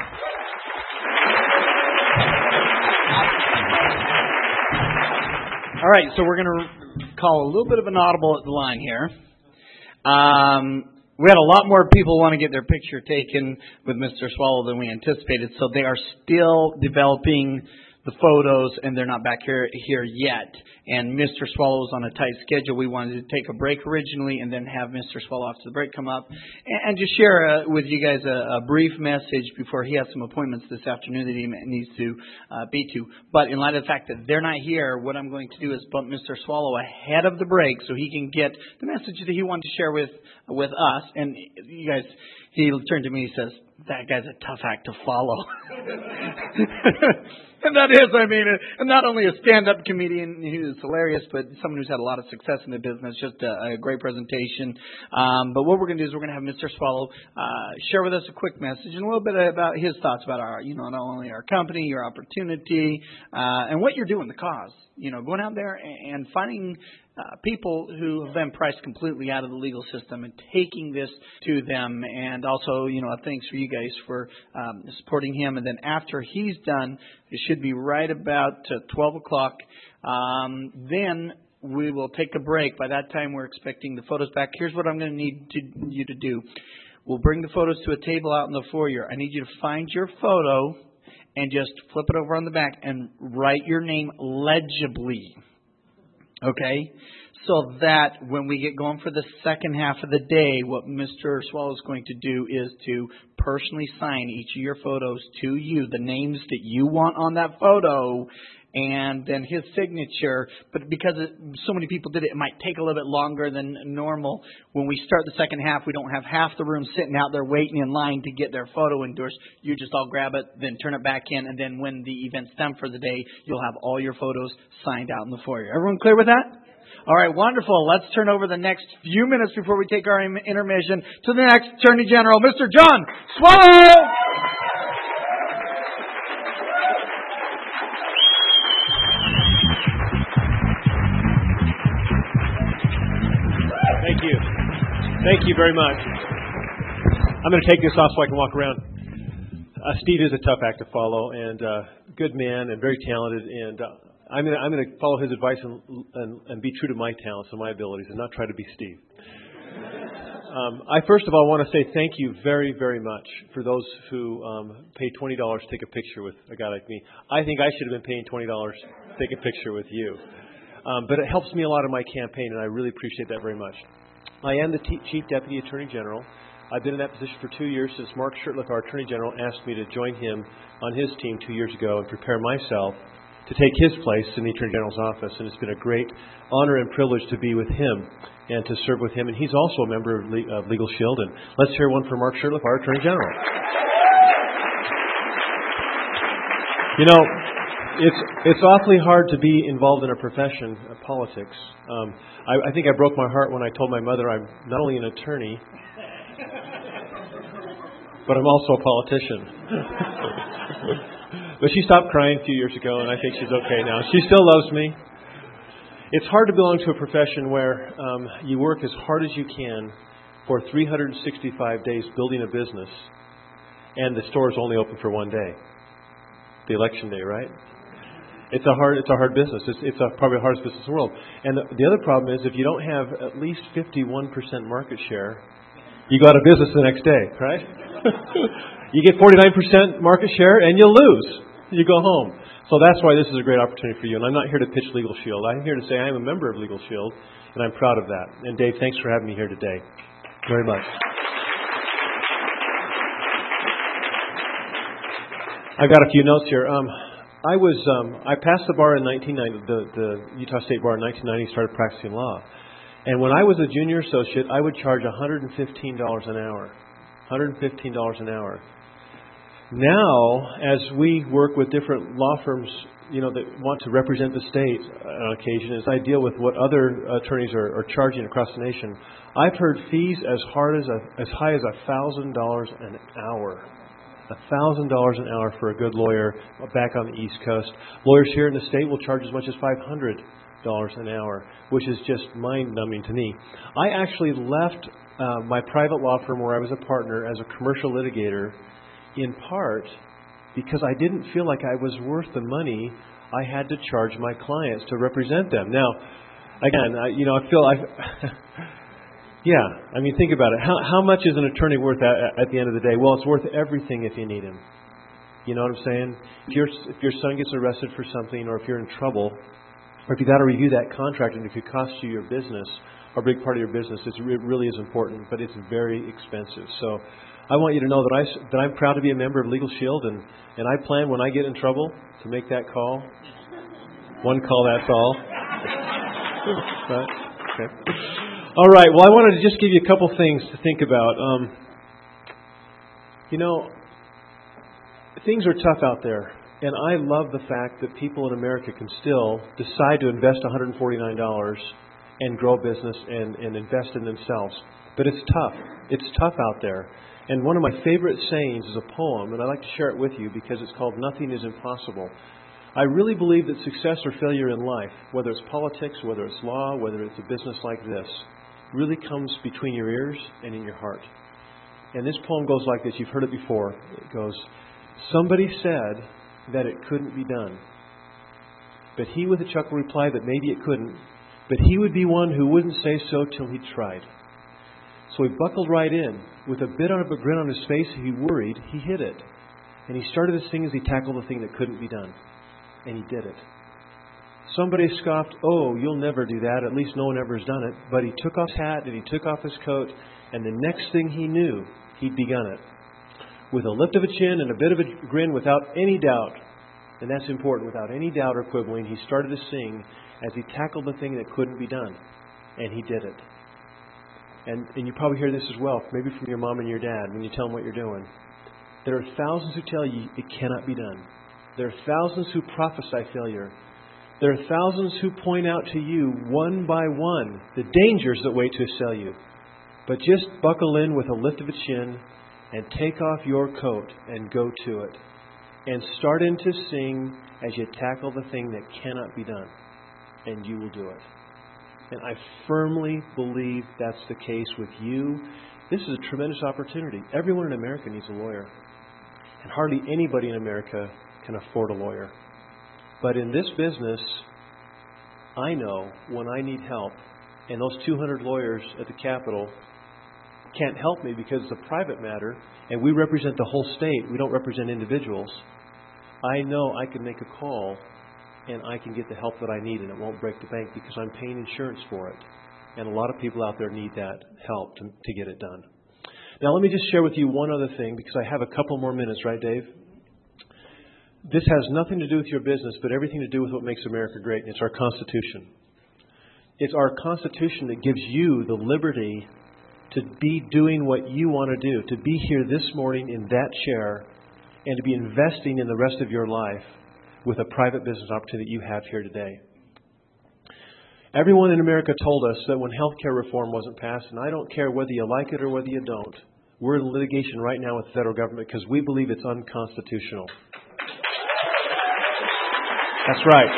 All right, so we're going to call a little bit of an audible at the line here. Um, we had a lot more people want to get their picture taken with Mister Swallow than we anticipated, so they are still developing the photos, and they're not back here here yet. And Mister Swallow was on a tight schedule. We wanted to take a break originally and then have Mister Swallow after the break come up and, and just share uh, with you guys a, a brief message before he has some appointments this afternoon that he needs to uh, be to. But in light of the fact that they're not here, what I'm going to do is bump Mister Swallow ahead of the break so he can get the message that he wanted to share with with us. And you guys, he turned to me and says, "That guy's a tough act to follow." And that is, I mean, uh, not only a stand-up comedian who's hilarious, but someone who's had a lot of success in the business. Just a, a great presentation. Um, but what we're going to do is we're going to have Mister Swallow uh, share with us a quick message and a little bit about his thoughts about our, you know, not only our company, your opportunity, uh, and what you're doing, the cause. You know, going out there and, and finding Uh, people who have been priced completely out of the legal system and taking this to them. And also, you know, thanks for you guys for um, supporting him. And then after he's done, it should be right about uh, twelve o'clock. Um, then we will take a break. By that time, we're expecting the photos back. Here's what I'm going to need to, you to do. We'll bring the photos to a table out in the foyer. I need you to find your photo and just flip it over on the back and write your name legibly. Okay, so that when we get going for the second half of the day, what Mister Swallow is going to do is to personally sign each of your photos to you, the names that you want on that photo, and then his signature. But because it, so many people did it, it might take a little bit longer than normal. When we start the second half, we don't have half the room sitting out there waiting in line to get their photo endorsed. You just all grab it, then turn it back in, and then when the event's done for the day, you'll have all your photos signed out in the foyer. Everyone clear with that? All right, wonderful. Let's turn over the next few minutes before we take our intermission to the next Attorney General, Mister John Swallow! Thank you. Thank you very much. I'm going to take this off so I can walk around. Uh, Steve is a tough act to follow, and uh, good man and very talented, and uh, I'm going to, I'm going to follow his advice and, and, and be true to my talents and my abilities and not try to be Steve. Um, I first of all want to say thank you very, very much for those who um, paid twenty dollars to take a picture with a guy like me. I think I should have been paying twenty dollars to take a picture with you. Um, but it helps me a lot in my campaign, and I really appreciate that very much. I am the T- Chief Deputy Attorney General. I've been in that position for two years since Mark Shurtleff, our Attorney General, asked me to join him on his team two years ago and prepare myself to take his place in the Attorney General's office. And it's been a great honor and privilege to be with him and to serve with him. And he's also a member of, Le- of Legal Shield. And let's hear one for Mark Shurtleff, our Attorney General. You know, it's it's awfully hard to be involved in a profession of politics. Um, I, I think I broke my heart when I told my mother I'm not only an attorney, but I'm also a politician. But she stopped crying a few years ago, and I think she's okay now. She still loves me. It's hard to belong to a profession where um, you work as hard as you can for three hundred sixty-five days building a business, and the store is only open for one day, the election day, right? It's a hard, it's a hard business. It's, it's a, probably the hardest business in the world. And the, the other problem is if you don't have at least fifty-one percent market share, you go out of business the next day, right? You get forty-nine percent market share and you lose. You go home. So that's why this is a great opportunity for you. And I'm not here to pitch Legal Shield. I'm here to say I am a member of Legal Shield, and I'm proud of that. And Dave, thanks for having me here today. Very much. I've got a few notes here. Um, I was um, I passed the bar in nineteen ninety, the, the Utah State Bar in nineteen ninety, started practicing law. And when I was a junior associate, I would charge one hundred fifteen dollars an hour. one hundred fifteen dollars an hour. Now, as we work with different law firms, you know, that want to represent the state on occasion, as I deal with what other attorneys are, are charging across the nation, I've heard fees as hard as a, as high as a thousand dollars an hour. A thousand dollars an hour for a good lawyer back on the East Coast. Lawyers here in the state will charge as much as five hundred dollars an hour, which is just mind-numbing to me. I actually left uh, my private law firm where I was a partner as a commercial litigator, in part because I didn't feel like I was worth the money I had to charge my clients to represent them. Now, again, I, you know, I feel I. Yeah, I mean, think about it. How how much is an attorney worth at, at the end of the day? Well, it's worth everything if you need him. You know what I'm saying? If your if your son gets arrested for something, or if you're in trouble, or if you got to review that contract, and if it costs you your business, or a big part of your business, it's, it really is important, but it's very expensive. So, I want you to know that I that I'm proud to be a member of Legal Shield, and and I plan when I get in trouble to make that call. One call, that's all. Right? Okay. All right. Well, I wanted to just give you a couple things to think about. Um, you know, things are tough out there, and I love the fact that people in America can still decide to invest one hundred forty-nine dollars and grow a business and, and invest in themselves. But it's tough. It's tough out there. And one of my favorite sayings is a poem, and I'd like to share it with you because it's called "Nothing is Impossible." I really believe that success or failure in life, whether it's politics, whether it's law, whether it's a business like this, really comes between your ears and in your heart. And this poem goes like this. You've heard it before. It goes, "Somebody said that it couldn't be done. But he with a chuckle replied that maybe it couldn't. But he would be one who wouldn't say so till he tried. So he buckled right in. With a bit of a grin on his face, he worried, he hit it. And he started to sing as he tackled the thing that couldn't be done. And he did it. Somebody scoffed, oh, you'll never do that. At least no one ever has done it. But he took off his hat and he took off his coat. And the next thing he knew, he'd begun it. With a lift of a chin and a bit of a grin without any doubt. And that's important. Without any doubt or quibbling, he started to sing as he tackled the thing that couldn't be done. And he did it. And, and you probably hear this as well, maybe from your mom and your dad when you tell them what you're doing. There are thousands who tell you it cannot be done. There are thousands who prophesy failure. There are thousands who point out to you one by one the dangers that wait to assail you. But just buckle in with a lift of a chin and take off your coat and go to it. And start in to sing as you tackle the thing that cannot be done. And you will do it. And I firmly believe that's the case with you. This is a tremendous opportunity. Everyone in America needs a lawyer. And hardly anybody in America can afford a lawyer. But in this business, I know when I need help, and those two hundred lawyers at the Capitol can't help me because it's a private matter and we represent the whole state. We don't represent individuals. I know I can make a call and I can get the help that I need and it won't break the bank because I'm paying insurance for it. And a lot of people out there need that help to, to get it done. Now let me just share with you one other thing because I have a couple more minutes, right, Dave? This has nothing to do with your business, but everything to do with what makes America great, and it's our Constitution. It's our Constitution that gives you the liberty to be doing what you want to do, to be here this morning in that chair, and to be investing in the rest of your life with a private business opportunity that you have here today. Everyone in America told us that when health care reform wasn't passed, and I don't care whether you like it or whether you don't, we're in litigation right now with the federal government because we believe it's unconstitutional. That's right.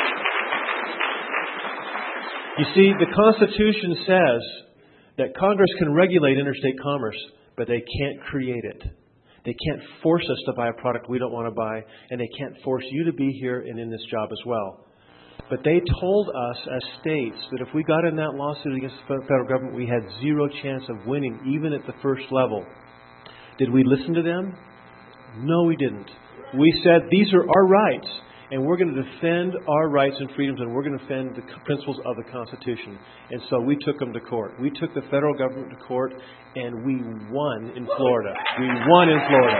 You see, the Constitution says that Congress can regulate interstate commerce, but they can't create it. They can't force us to buy a product we don't want to buy, and they can't force you to be here and in this job as well. But they told us as states that if we got in that lawsuit against the federal government, we had zero chance of winning, even at the first level. Did we listen to them? No, we didn't. We said, these are our rights, and we're going to defend our rights and freedoms, and we're going to defend the principles of the Constitution. And so we took them to court. We took the federal government to court, and we won in Florida. We won in Florida.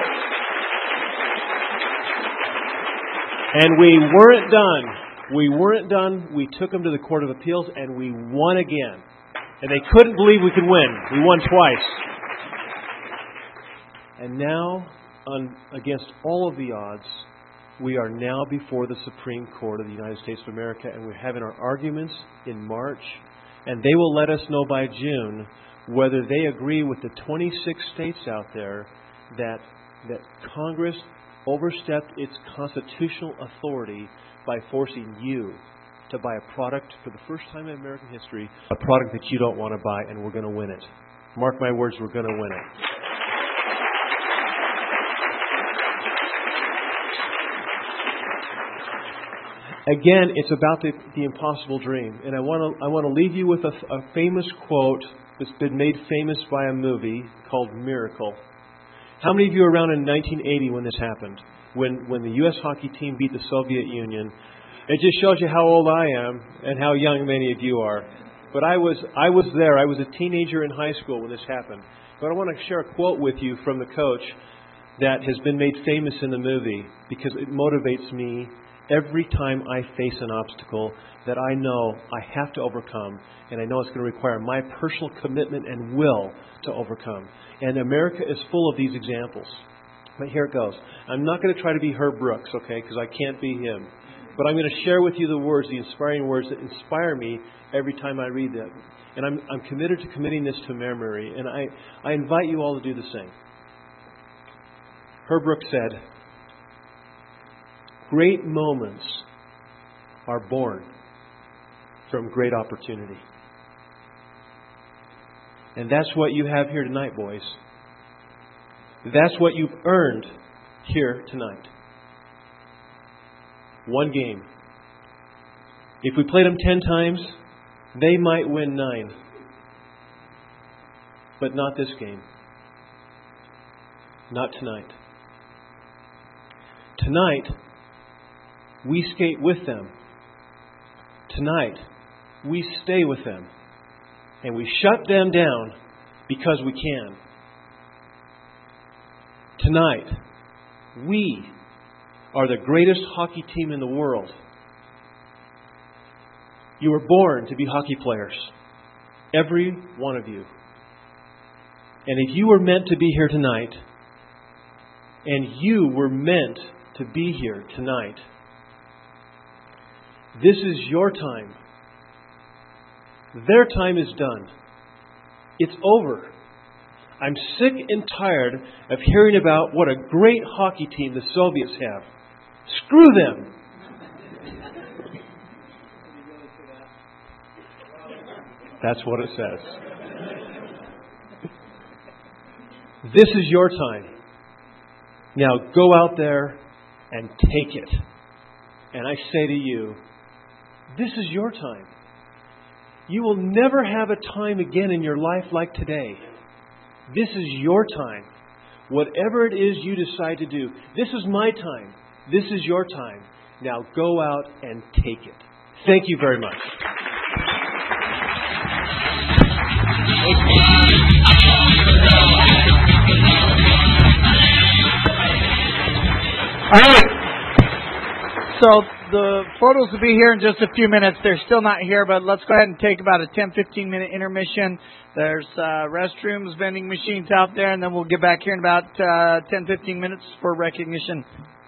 And we weren't done. We weren't done. We took them to the Court of Appeals, and we won again. And they couldn't believe we could win. We won twice. And now, on, against all of the odds, we are now before the Supreme Court of the United States of America, and we're having our arguments in March, and they will let us know by June whether they agree with the twenty-six states out there that that Congress overstepped its constitutional authority by forcing you to buy a product for the first time in American history, a product that you don't want to buy, and we're going to win it. Mark my words, we're going to win it. Again, it's about the, the impossible dream. And I want to I want to leave you with a, a famous quote that's been made famous by a movie called Miracle. How many of you were around in nineteen eighty when this happened? When when the U S hockey team beat the Soviet Union? It just shows you how old I am and how young many of you are. But I was I was there. I was a teenager in high school when this happened. But I want to share a quote with you from the coach that has been made famous in the movie because it motivates me every time I face an obstacle that I know I have to overcome, and I know it's going to require my personal commitment and will to overcome. And America is full of these examples. But here it goes. I'm not going to try to be Herb Brooks, okay, because I can't be him. But I'm going to share with you the words, the inspiring words that inspire me every time I read them. And I'm, I'm committed to committing this to memory, and I, I invite you all to do the same. Herb Brooks said, "Great moments are born from great opportunity." And that's what you have here tonight, boys. That's what you've earned here tonight. One game. If we played them ten times, they might win nine. But not this game. Not tonight. Tonight, we skate with them. Tonight, we stay with them. And we shut them down because we can. Tonight, we are the greatest hockey team in the world. You were born to be hockey players. Every one of you. And if you were meant to be here tonight, and you were meant to be here tonight, this is your time. Their time is done. It's over. I'm sick and tired of hearing about what a great hockey team the Soviets have. Screw them. That's what it says. This is your time. Now go out there and take it. And I say to you, this is your time. You will never have a time again in your life like today. This is your time. Whatever it is you decide to do, this is my time. This is your time. Now go out and take it. Thank you very much. All right. So the photos will be here in just a few minutes. They're still not here, but let's go ahead and take about a ten, fifteen minute intermission. There's uh, restrooms, vending machines out there, and then we'll get back here in about uh, ten, fifteen minutes for recognition.